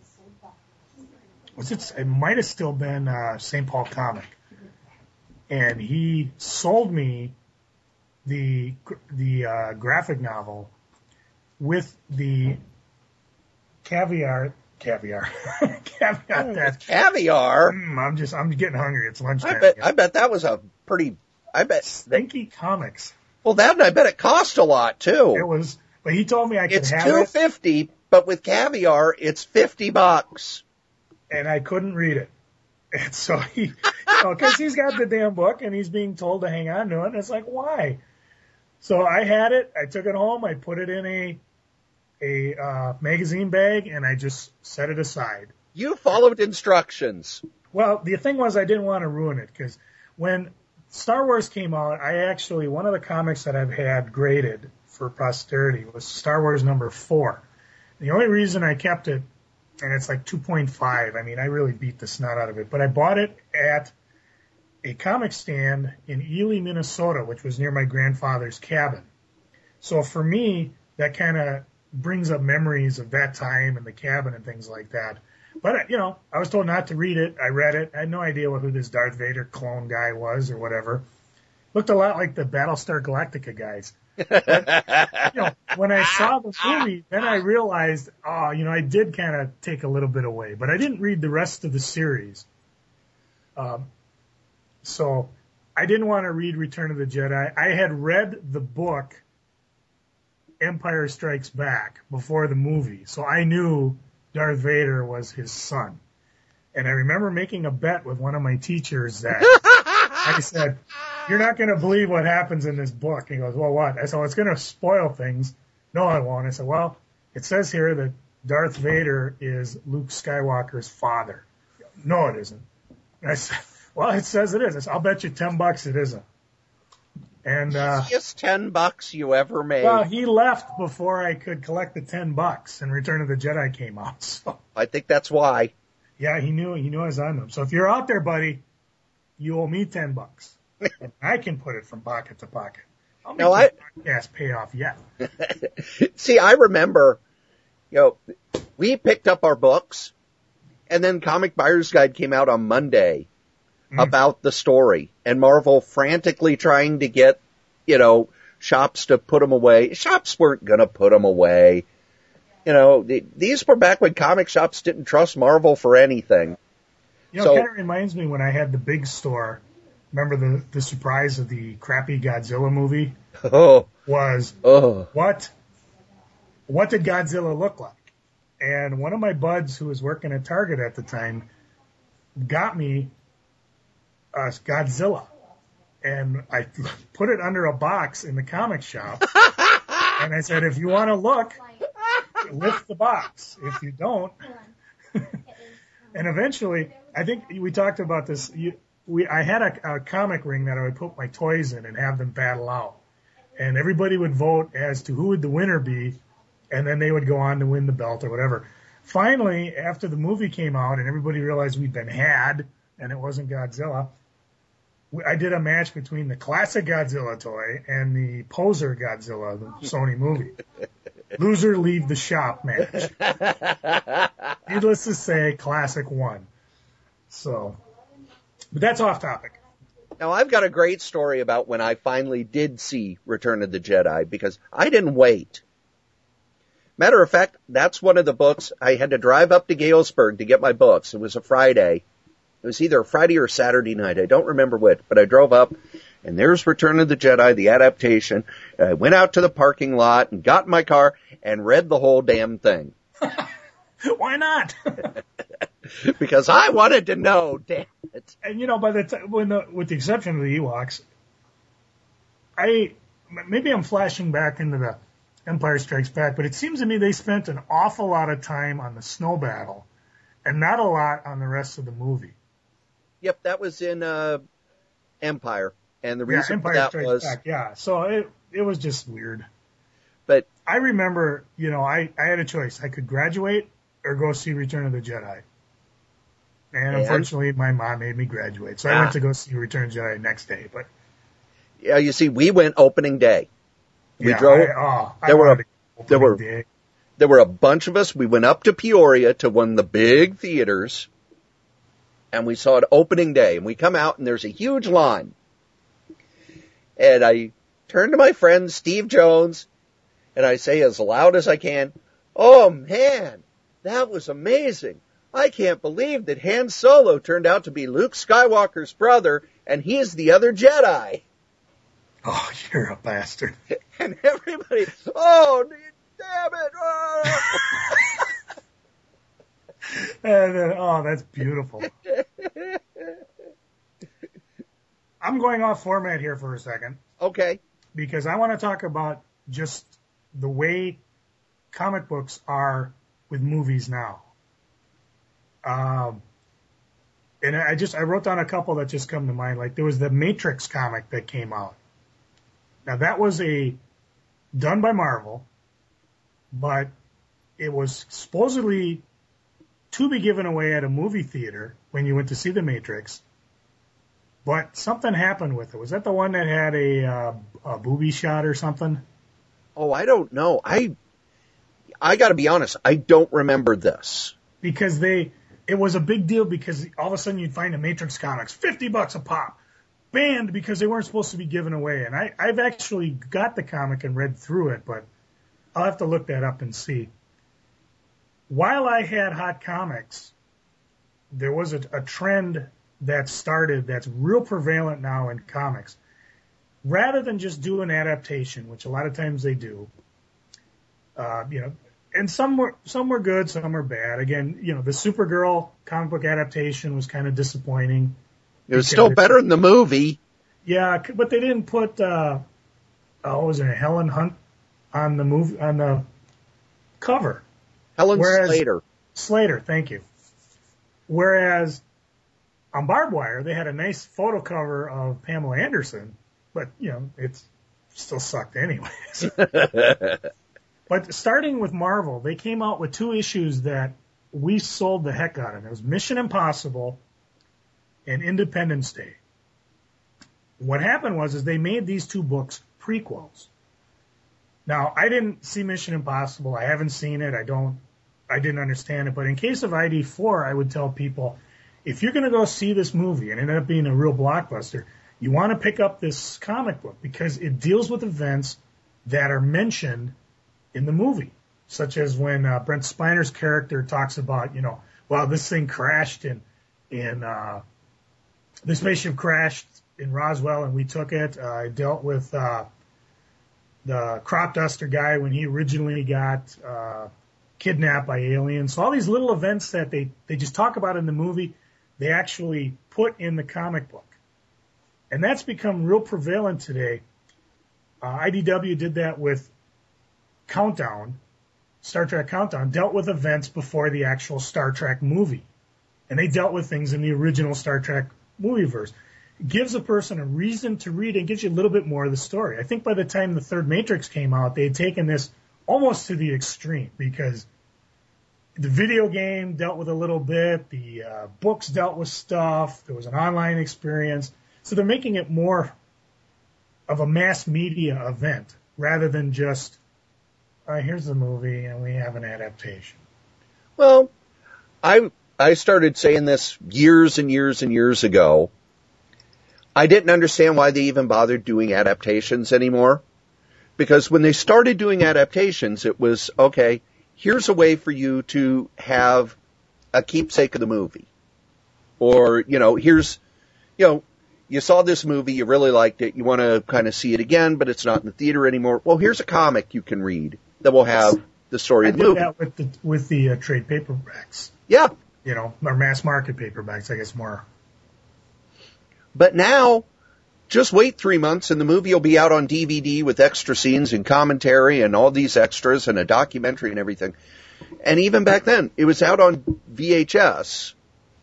was it? It might have still been uh, Saint Paul Comic, and he sold me the the uh, graphic novel with the caviar, caviar, caveat mm, that caviar. Mm, I'm just I'm getting hungry. It's lunchtime. I bet I bet that was a pretty. I bet Stinky Comics. Well, that and I bet it cost a lot too. It was, but he told me I could it's have two it. fifty, but with caviar, it's fifty bucks. And I couldn't read it. And so he, you know, cause he's got the damn book and he's being told to hang on to it. And it's like, why? So I had it. I took it home. I put it in a, a, uh, magazine bag and I just set it aside. You followed instructions. Well, the thing was I didn't want to ruin it because when Star Wars came out, I actually, one of the comics that I've had graded for posterity was Star Wars number four. The only reason I kept it, and it's like two point five, I mean, I really beat the snot out of it, but I bought it at a comic stand in Ely, Minnesota, which was near my grandfather's cabin. So for me, that kind of brings up memories of that time and the cabin and things like that. But, you know, I was told not to read it. I read it. I had no idea who this Darth Vader clone guy was or whatever. Looked a lot like the Battlestar Galactica guys. But, you know, when I saw the movie, then I realized, oh, you know, I did kind of take a little bit away, but I didn't read the rest of the series. Um, so I didn't want to read Return of the Jedi. I had read the book Empire Strikes Back before the movie, so I knew Darth Vader was his son. And I remember making a bet with one of my teachers that I said, you're not going to believe what happens in this book. He goes, well, what? I said, well, it's going to spoil things. No, I won't. I said, well, it says here that Darth Vader is Luke Skywalker's father. No, it isn't. And I said, well, it says it is. I said, I'll bet you ten bucks it isn't. And, uh, easiest ten bucks you ever made. Well, he left before I could collect the ten bucks and Return of the Jedi came out. So I think that's why. Yeah, he knew, he knew I was on them. So if you're out there, buddy, you owe me ten bucks. And I can put it from pocket to pocket. I'll make no, the I, podcast pay off yet. See, I remember, you know, we picked up our books and then Comic Buyer's Guide came out on Monday. Mm. About the story, and Marvel frantically trying to get, you know, shops to put them away. Shops weren't going to put them away. You know, the, these were back when comic shops didn't trust Marvel for anything. You know, so, it kind of reminds me when I had the big store. Remember the, the surprise of the crappy Godzilla movie? Oh. Was, oh. what, what did Godzilla look like? And one of my buds who was working at Target at the time got me Uh, Godzilla, and I put it under a box in the comic shop, and I said, if you want to look, lift the box. If you don't, and eventually, I think we talked about this, you, we, I had a, a comic ring that I would put my toys in and have them battle out, and everybody would vote as to who would the winner be, and then they would go on to win the belt or whatever. Finally, after the movie came out and everybody realized we'd been had, and it wasn't Godzilla, I did a match between the classic Godzilla toy and the poser Godzilla, the Sony movie. Loser leave the shop match. Needless to say, classic won. So, but that's off topic. Now, I've got a great story about when I finally did see Return of the Jedi, because I didn't wait. Matter of fact, that's one of the books. I had to drive up to Galesburg to get my books. It was a Friday. It was either a Friday or Saturday night. I don't remember which, but I drove up, and there's Return of the Jedi, the adaptation. I went out to the parking lot and got in my car and read the whole damn thing. Why not? Because I wanted to know, damn it. And, you know, by the time, when the, with the exception of the Ewoks, I, maybe I'm flashing back into the Empire Strikes Back, but it seems to me they spent an awful lot of time on the snow battle and not a lot on the rest of the movie. Yep, that was in uh, Empire, and the yeah, reason Empire for that Strikes was Back, yeah. So it it was just weird. But I remember, you know, I, I had a choice. I could graduate or go see Return of the Jedi. And, and? unfortunately, my mom made me graduate, so ah. I went to go see Return of the Jedi next day. But yeah, you see, we went opening day. We yeah, drove. I, oh, there I were a, there were day. there were a bunch of us. We went up to Peoria to one of the big theaters. And we saw it opening day, and we come out, and there's a huge line. And I turn to my friend, Steve Jones, and I say as loud as I can, oh, man, that was amazing. I can't believe that Han Solo turned out to be Luke Skywalker's brother, and he's the other Jedi. Oh, you're a bastard. And everybody, oh, damn it. Oh. And then, oh, that's beautiful. I'm going off format here for a second. Okay. Because I want to talk about just the way comic books are with movies now. Um, and I just, I wrote down a couple that just come to mind. Like there was the Matrix comic that came out. Now that was a, done by Marvel, but it was supposedly to be given away at a movie theater when you went to see The Matrix, but something happened with it. Was that the one that had a, uh, a booby shot or something? Oh, I don't know. I, I gotta be honest, I don't remember this. Because they, it was a big deal because all of a sudden you'd find a Matrix comics, fifty bucks a pop. banned because they weren't supposed to be given away. And I, I've actually got the comic and read through it, but I'll have to look that up and see. While I had Hot Comics, there was a, a trend that started that's real prevalent now in comics. Rather than just do an adaptation, which a lot of times they do, uh, you know, and some were some were good, some were bad. Again, you know, the Supergirl comic book adaptation was kind of disappointing. It was still better than the movie. Yeah, but they didn't put uh, oh, was it Helen Hunt on the movie on the cover? Helen Whereas, Slater. Slater, thank you. Whereas on Barbed Wire, they had a nice photo cover of Pamela Anderson, but you know, it still sucked anyways. But starting with Marvel, they came out with two issues that we sold the heck out of. It was Mission Impossible and Independence Day. What happened was is they made these two books prequels. Now, I didn't see Mission Impossible. I haven't seen it. I don't, I didn't understand it. But in case of I D four, I would tell people, if you're going to go see this movie and it ended up being a real blockbuster, you want to pick up this comic book because it deals with events that are mentioned in the movie, such as when uh, Brent Spiner's character talks about, you know, well, this thing crashed in, in, uh, the spaceship crashed in Roswell and we took it. Uh, I dealt with, uh, the crop duster guy when he originally got, uh, kidnapped by aliens. So all these little events that they, they just talk about in the movie, they actually put in the comic book. And that's become real prevalent today. Uh, I D W did that with Countdown, Star Trek Countdown, dealt with events before the actual Star Trek movie. And they dealt with things in the original Star Trek movieverse. It gives a person a reason to read and gives you a little bit more of the story. I think by the time the third Matrix came out, they had taken this almost to the extreme because the video game dealt with a little bit, the uh, books dealt with stuff, there was an online experience. So they're making it more of a mass media event rather than just, uh, here's the movie and we have an adaptation. Well, I I started saying this years and years and years ago. I didn't understand why they even bothered doing adaptations anymore. Because when they started doing adaptations, it was, okay, here's a way for you to have a keepsake of the movie. Or, you know, here's, you know, you saw this movie, you really liked it, you want to kind of see it again, but it's not in the theater anymore. Well, here's a comic you can read that will have the story I of the movie. I did that with the, with the uh, trade paperbacks. Yeah. You know, or mass market paperbacks, I guess more. But now, just wait three months and the movie will be out on D V D with extra scenes and commentary and all these extras and a documentary and everything. And even back then, it was out on V H S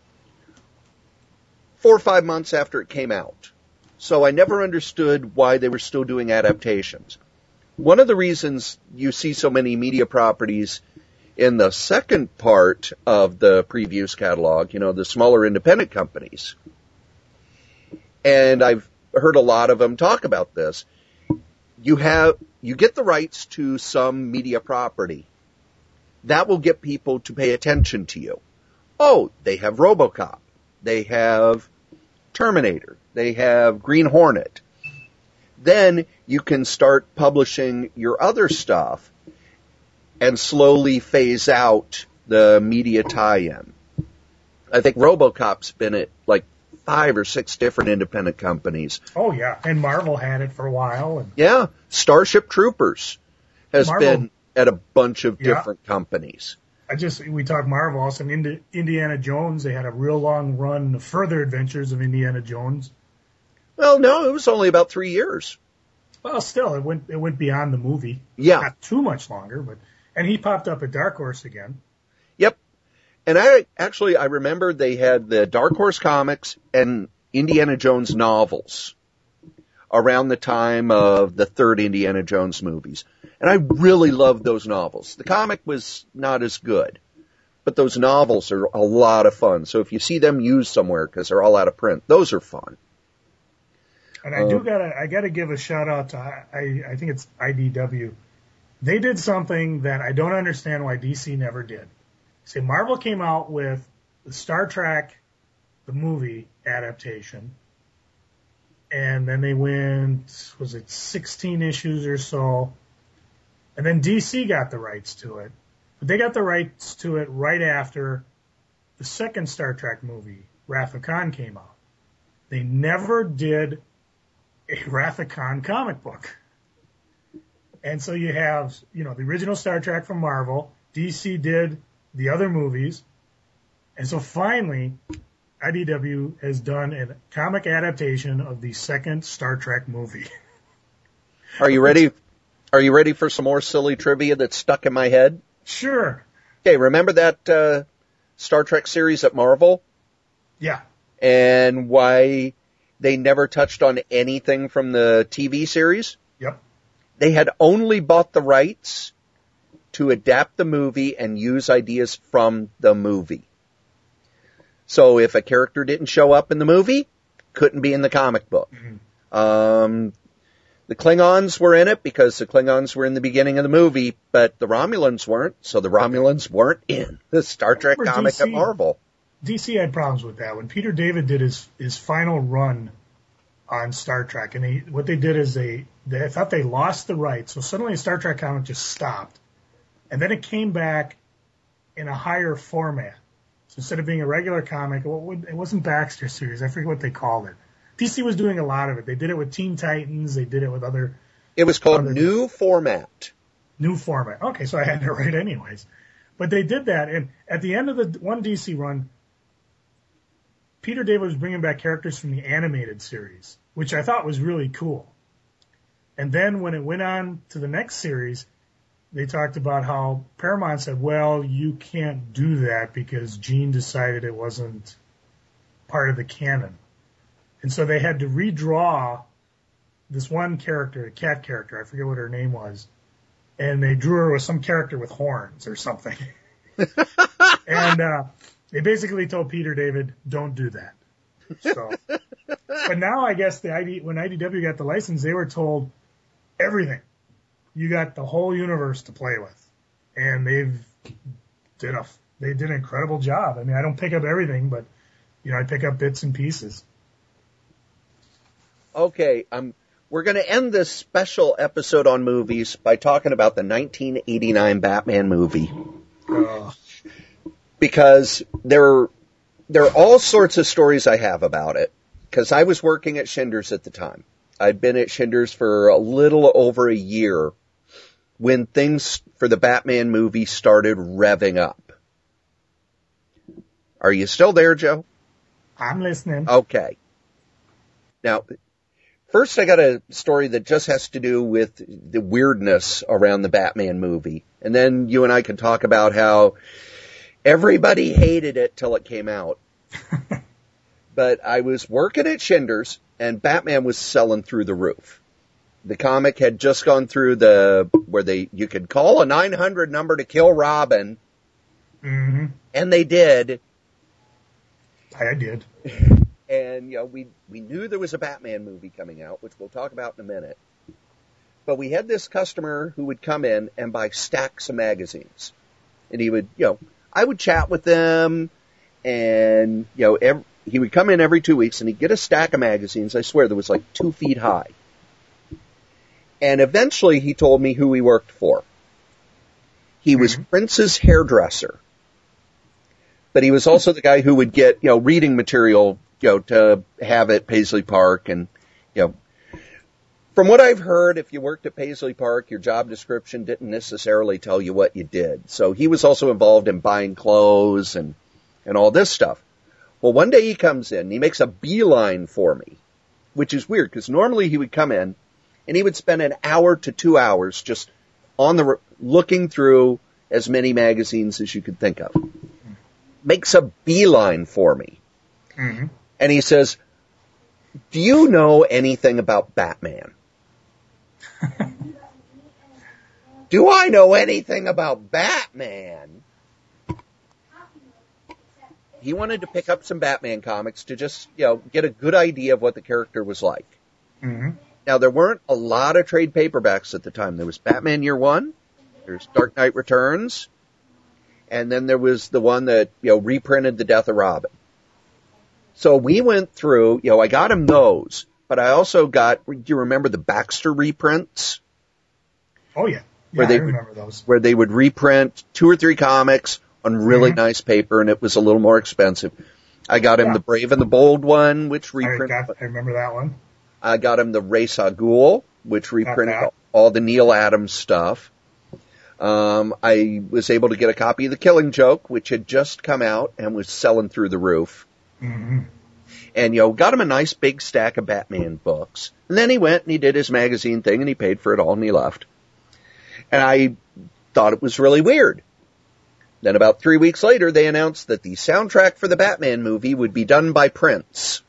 four or five months after it came out. So I never understood why they were still doing adaptations. One of the reasons you see so many media properties in the second part of the previews catalog, you know, the smaller independent companies, and I've heard a lot of them talk about this, you have, you get the rights to some media property. That will get people to pay attention to you. Oh, they have RoboCop. They have Terminator. They have Green Hornet. Then you can start publishing your other stuff and slowly phase out the media tie-in. I think RoboCop's been at like five or six different independent companies. Oh, yeah. And Marvel had it for a while. And yeah. Starship Troopers has Marvel, been at a bunch of yeah. different companies. I just, we talk Marvel, also Indi- Indiana Jones. They had a real long run, the further adventures of Indiana Jones. Well, no, it was only about three years. Well, still, it went, it went beyond the movie. Yeah. Not too much longer, but, and he popped up at Dark Horse again. Yep. And I actually, I remember they had the Dark Horse comics and Indiana Jones novels around the time of the third Indiana Jones movies. And I really loved those novels. The comic was not as good, but those novels are a lot of fun. So if you see them used somewhere because they're all out of print, those are fun. And I do gotta, I gotta give a shout out to, I, I think it's I D W. They did something that I don't understand why D C never did. See, Marvel came out with the Star Trek, the movie adaptation, And then they went, was it sixteen issues or so? And then D C got the rights to it. But they got the rights to it right after the second Star Trek movie, Wrath of Khan, came out. They never did a Wrath of Khan comic book. And so you have, you know, the original Star Trek from Marvel. D C did the other movies. And so finally, I D W has done a comic adaptation of the second Star Trek movie. Are you ready? Are you ready for some more silly trivia that's stuck in my head? Sure. Okay, remember that uh, Star Trek series at Marvel? Yeah. And why they never touched on anything from the T V series? Yep. They had only bought the rights to adapt the movie and use ideas from the movie. So if a character didn't show up in the movie, couldn't be in the comic book. Mm-hmm. Um, the Klingons were in it because the Klingons were in the beginning of the movie, but the Romulans weren't, so the Romulans weren't in the Star Trek comic D C, at Marvel. D C had problems with that. When Peter David did his, his final run on Star Trek, and he, what they did is they, they thought they lost the rights, so suddenly a Star Trek comic just stopped. And then it came back in a higher format. So instead of being a regular comic, it wasn't Baxter series. I forget what they called it. D C was doing a lot of it. They did it with Teen Titans. They did it with other... It was called New Format. New Format. Okay, so I had it right anyways. But they did that, and at the end of the one D C run, Peter David was bringing back characters from the animated series, which I thought was really cool. And then when it went on to the next series, they talked about how Paramount said, well, you can't do that because Gene decided it wasn't part of the canon. And so they had to redraw this one character, a cat character, I forget what her name was, and they drew her with some character with horns or something. and uh, they basically told Peter David, don't do that. So, but now I guess the I D, when I D W got the license, they were told everything. You got the whole universe to play with, and they've did a they did an incredible job. I mean, I don't pick up everything, but you know, I pick up bits and pieces. Okay, um, we're going to end this special episode on movies by talking about the nineteen eighty-nine Batman movie, uh. because there there are all sorts of stories I have about it. Because I was working at Schindler's at the time. I'd been at Schindler's for a little over a year when things for the Batman movie started revving up. Are you still there, Joe? I'm listening. Okay. Now, first I got a story that just has to do with the weirdness around the Batman movie. And then you and I can talk about how everybody hated it till it came out. But I was working at Schindler's, and Batman was selling through the roof. The comic had just gone through the, where they, you could call a nine hundred number to kill Robin. Mm-hmm. And they did. I did. And, you know, we, we knew there was a Batman movie coming out, which we'll talk about in a minute. But we had this customer who would come in and buy stacks of magazines. And he would, you know, I would chat with them, and, you know, every, he would come in every two weeks and he'd get a stack of magazines. I swear there was like two feet high. And eventually he told me who he worked for. He mm-hmm. was Prince's hairdresser. But he was also the guy who would get, you know, reading material, you know, to have at Paisley Park. And, you know, from what I've heard, if you worked at Paisley Park, your job description didn't necessarily tell you what you did. So he was also involved in buying clothes and, and all this stuff. Well, one day he comes in, and he makes a beeline for me, which is weird, because normally he would come in, and he would spend an hour to two hours just on the, looking through as many magazines as you could think of. Makes a beeline for me. Mm-hmm. And he says, do you know anything about Batman? Do I know anything about Batman? He wanted to pick up some Batman comics to just, you know, get a good idea of what the character was like. Mm-hmm. Now, there weren't a lot of trade paperbacks at the time. There was Batman Year One, there's Dark Knight Returns, and then there was the one that, you know, reprinted The Death of Robin. So we went through, you know, I got him those, but I also got, do you remember the Baxter reprints? Oh, yeah. Yeah, where they I remember would, those. Where they would reprint two or three comics on really Mm-hmm. nice paper, and it was a little more expensive. I got him Yeah. the Brave and the Bold one, which I, reprinted. got, I remember that one. I got him the Ra's al Ghul, which reprinted that. all the Neil Adams stuff. Um, I was able to get a copy of The Killing Joke, which had just come out and was selling through the roof. Mm-hmm. And, you know, got him a nice big stack of Batman books. And then he went and he did his magazine thing and he paid for it all and he left. And I thought it was really weird. Then about three weeks later, they announced that the soundtrack for the Batman movie would be done by Prince.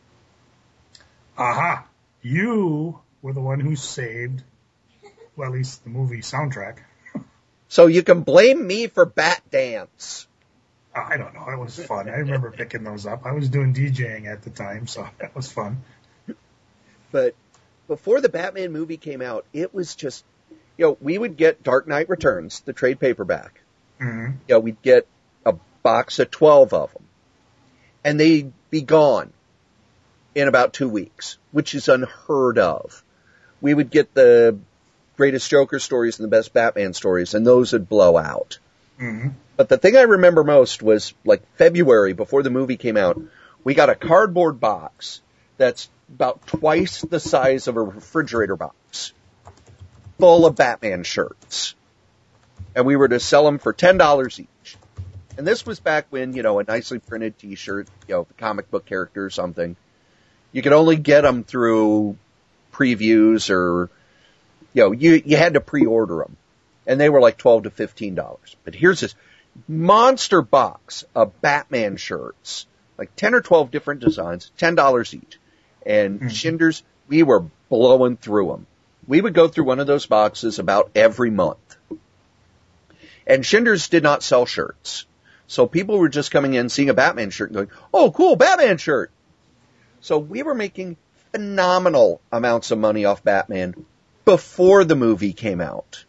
Aha. You were the one who saved, well, at least the movie soundtrack. So you can blame me for Bat Dance. I don't know. It was fun. I remember picking those up. I was doing DJing at the time, so that was fun. But before the Batman movie came out, it was just, you know, we would get Dark Knight Returns, the trade paperback. Mm-hmm. You know, we'd get a box of twelve of them. And they'd be gone in about two weeks, which is unheard of. We would get the greatest Joker stories and the best Batman stories, and those would blow out. Mm-hmm. But the thing I remember most was, like, February, before the movie came out, we got a cardboard box that's about twice the size of a refrigerator box, full of Batman shirts. And we were to sell them for ten dollars each. And this was back when, you know, a nicely printed t-shirt, you know, a comic book character or something, you could only get them through previews or, you know, you, you had to pre-order them. And they were like twelve to fifteen dollars. But here's this monster box of Batman shirts, like ten or twelve different designs, ten dollars each. And mm-hmm. Shinders, we were blowing through them. We would go through one of those boxes about every month. And Shinders did not sell shirts. So people were just coming in, seeing a Batman shirt and going, oh, cool, Batman shirt. So we were making phenomenal amounts of money off Batman before the movie came out.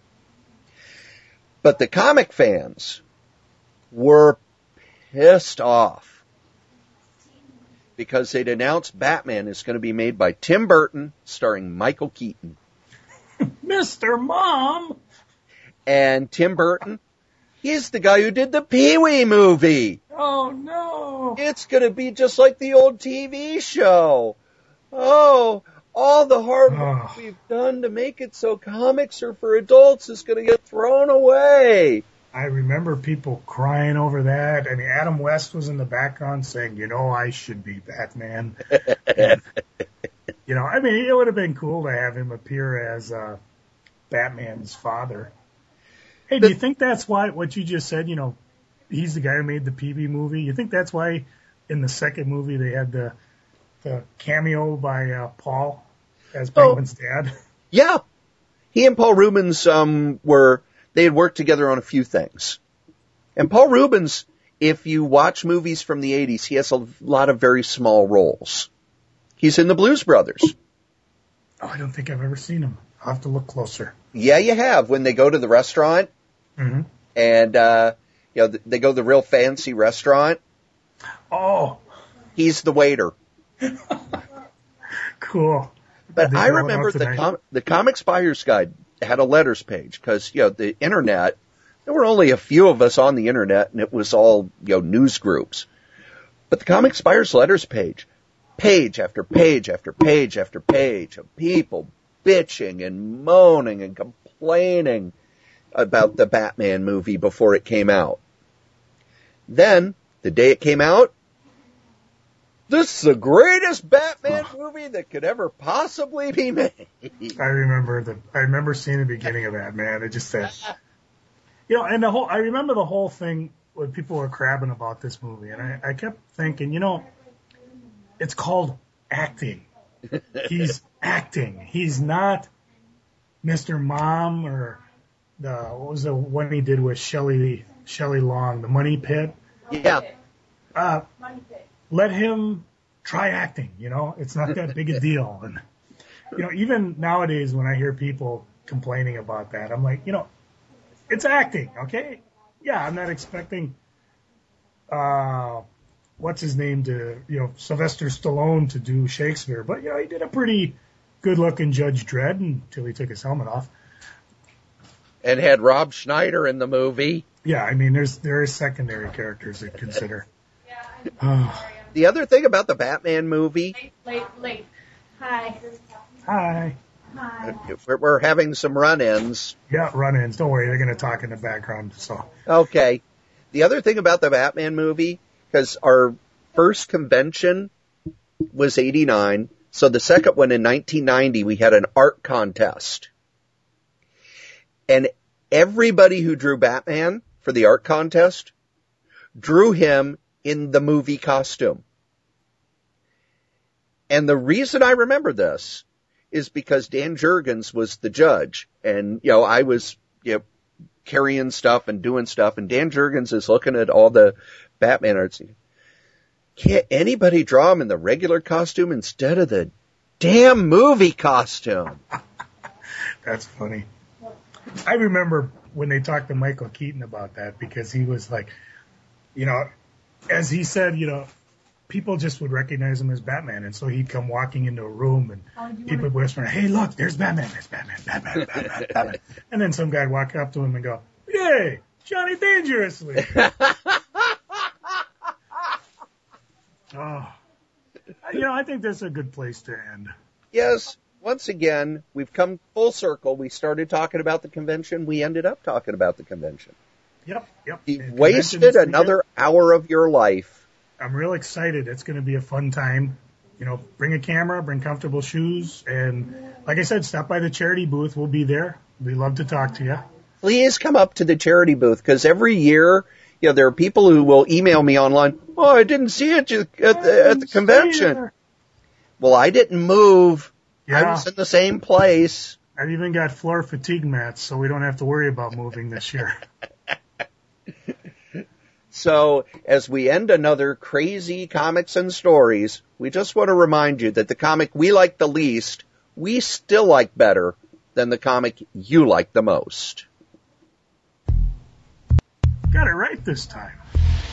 But the comic fans were pissed off because they'd announced Batman is going to be made by Tim Burton, starring Michael Keaton. Mister Mom! And Tim Burton, he's the guy who did the Pee-wee movie. Oh, no. It's going to be just like the old T V show. Oh, all the hard work oh. we've done to make it so comics are for adults is going to get thrown away. I remember people crying over that. I mean, Adam West was in the background saying, you know, I should be Batman. And, you know, I mean, it would have been cool to have him appear as uh, Batman's father. Hey, do you think that's why, what you just said, you know, he's the guy who made the P B movie? You think that's why in the second movie they had the the cameo by uh, Paul as Penguin's oh, dad? Yeah. He and Paul Rubens um, were, they had worked together on a few things. And Paul Rubens, if you watch movies from the eighties, he has a lot of very small roles. He's in the Blues Brothers. Oh, I don't think I've ever seen him. I'll have to look closer. Yeah, you have. When they go to the restaurant, mm-hmm. and, uh, you know, they go to the real fancy restaurant. Oh. He's the waiter. Cool. But I remember the com- the Comics Buyer's Guide had a letters page because, you know, the internet, there were only a few of us on the internet and it was all, you know, news groups. But the Comics Buyer's letters page, page after page after page after page of people bitching and moaning and complaining about the Batman movie before it came out. Then, the day it came out, this is the greatest Batman oh. movie that could ever possibly be made. I remember the, I remember seeing the beginning of that, man. It just said, you know, and the whole, I remember the whole thing when people were crabbing about this movie, and I, I kept thinking, you know, it's called acting. He's acting. He's not Mister Mom or the, what was the one he did with Shelley, Shelley Long, The Money Pit? Yeah. Uh, let him try acting, you know, it's not that big a deal. And, you know, even nowadays when I hear people complaining about that, I'm like, you know, it's acting, okay? Yeah, I'm not expecting, uh, what's his name to, you know, Sylvester Stallone to do Shakespeare. But, you know, he did a pretty good-looking Judge Dredd until he took his helmet off. And had Rob Schneider in the movie. Yeah, I mean, there's there is secondary characters to consider. Oh. The other thing about the Batman movie... Late, late, late. Hi. Hi. Hi. We're, we're having some run-ins. Yeah, run-ins. Don't worry, they're going to talk in the background. So. Okay. The other thing about the Batman movie, because our first convention was eighty-nine, so the second one in nineteen ninety, we had an art contest. And everybody who drew Batman for the art contest drew him in the movie costume. And the reason I remember this is because Dan Jurgens was the judge. And, you know, I was, you know, carrying stuff and doing stuff. And Dan Jurgens is looking at all the Batman arts. Can't anybody draw him in the regular costume instead of the damn movie costume? That's funny. I remember when they talked to Michael Keaton about that, because he was like, you know, as he said, you know, people just would recognize him as Batman. And so he'd come walking into a room and people would whisper, hey, look, there's Batman, there's Batman, Batman, Batman, Batman. And then some guy would walk up to him and go, yay, Johnny Dangerously. Oh, you know, I think that's a good place to end. Yes. Once again, we've come full circle. We started talking about the convention. We ended up talking about the convention. Yep, yep. You wasted another hour of your life. I'm real excited. It's going to be a fun time. You know, bring a camera, bring comfortable shoes, and like I said, stop by the charity booth. We'll be there. We'd love to talk to you. Please come up to the charity booth, because every year, you know, there are people who will email me online, oh, I didn't see it at the, at the convention. Well, I didn't move. Yeah. I was in the same place. I've even got floor fatigue mats, so we don't have to worry about moving this year. So, as we end another crazy comics and stories, we just want to remind you that the comic we like the least, we still like better than the comic you like the most. Got it right this time.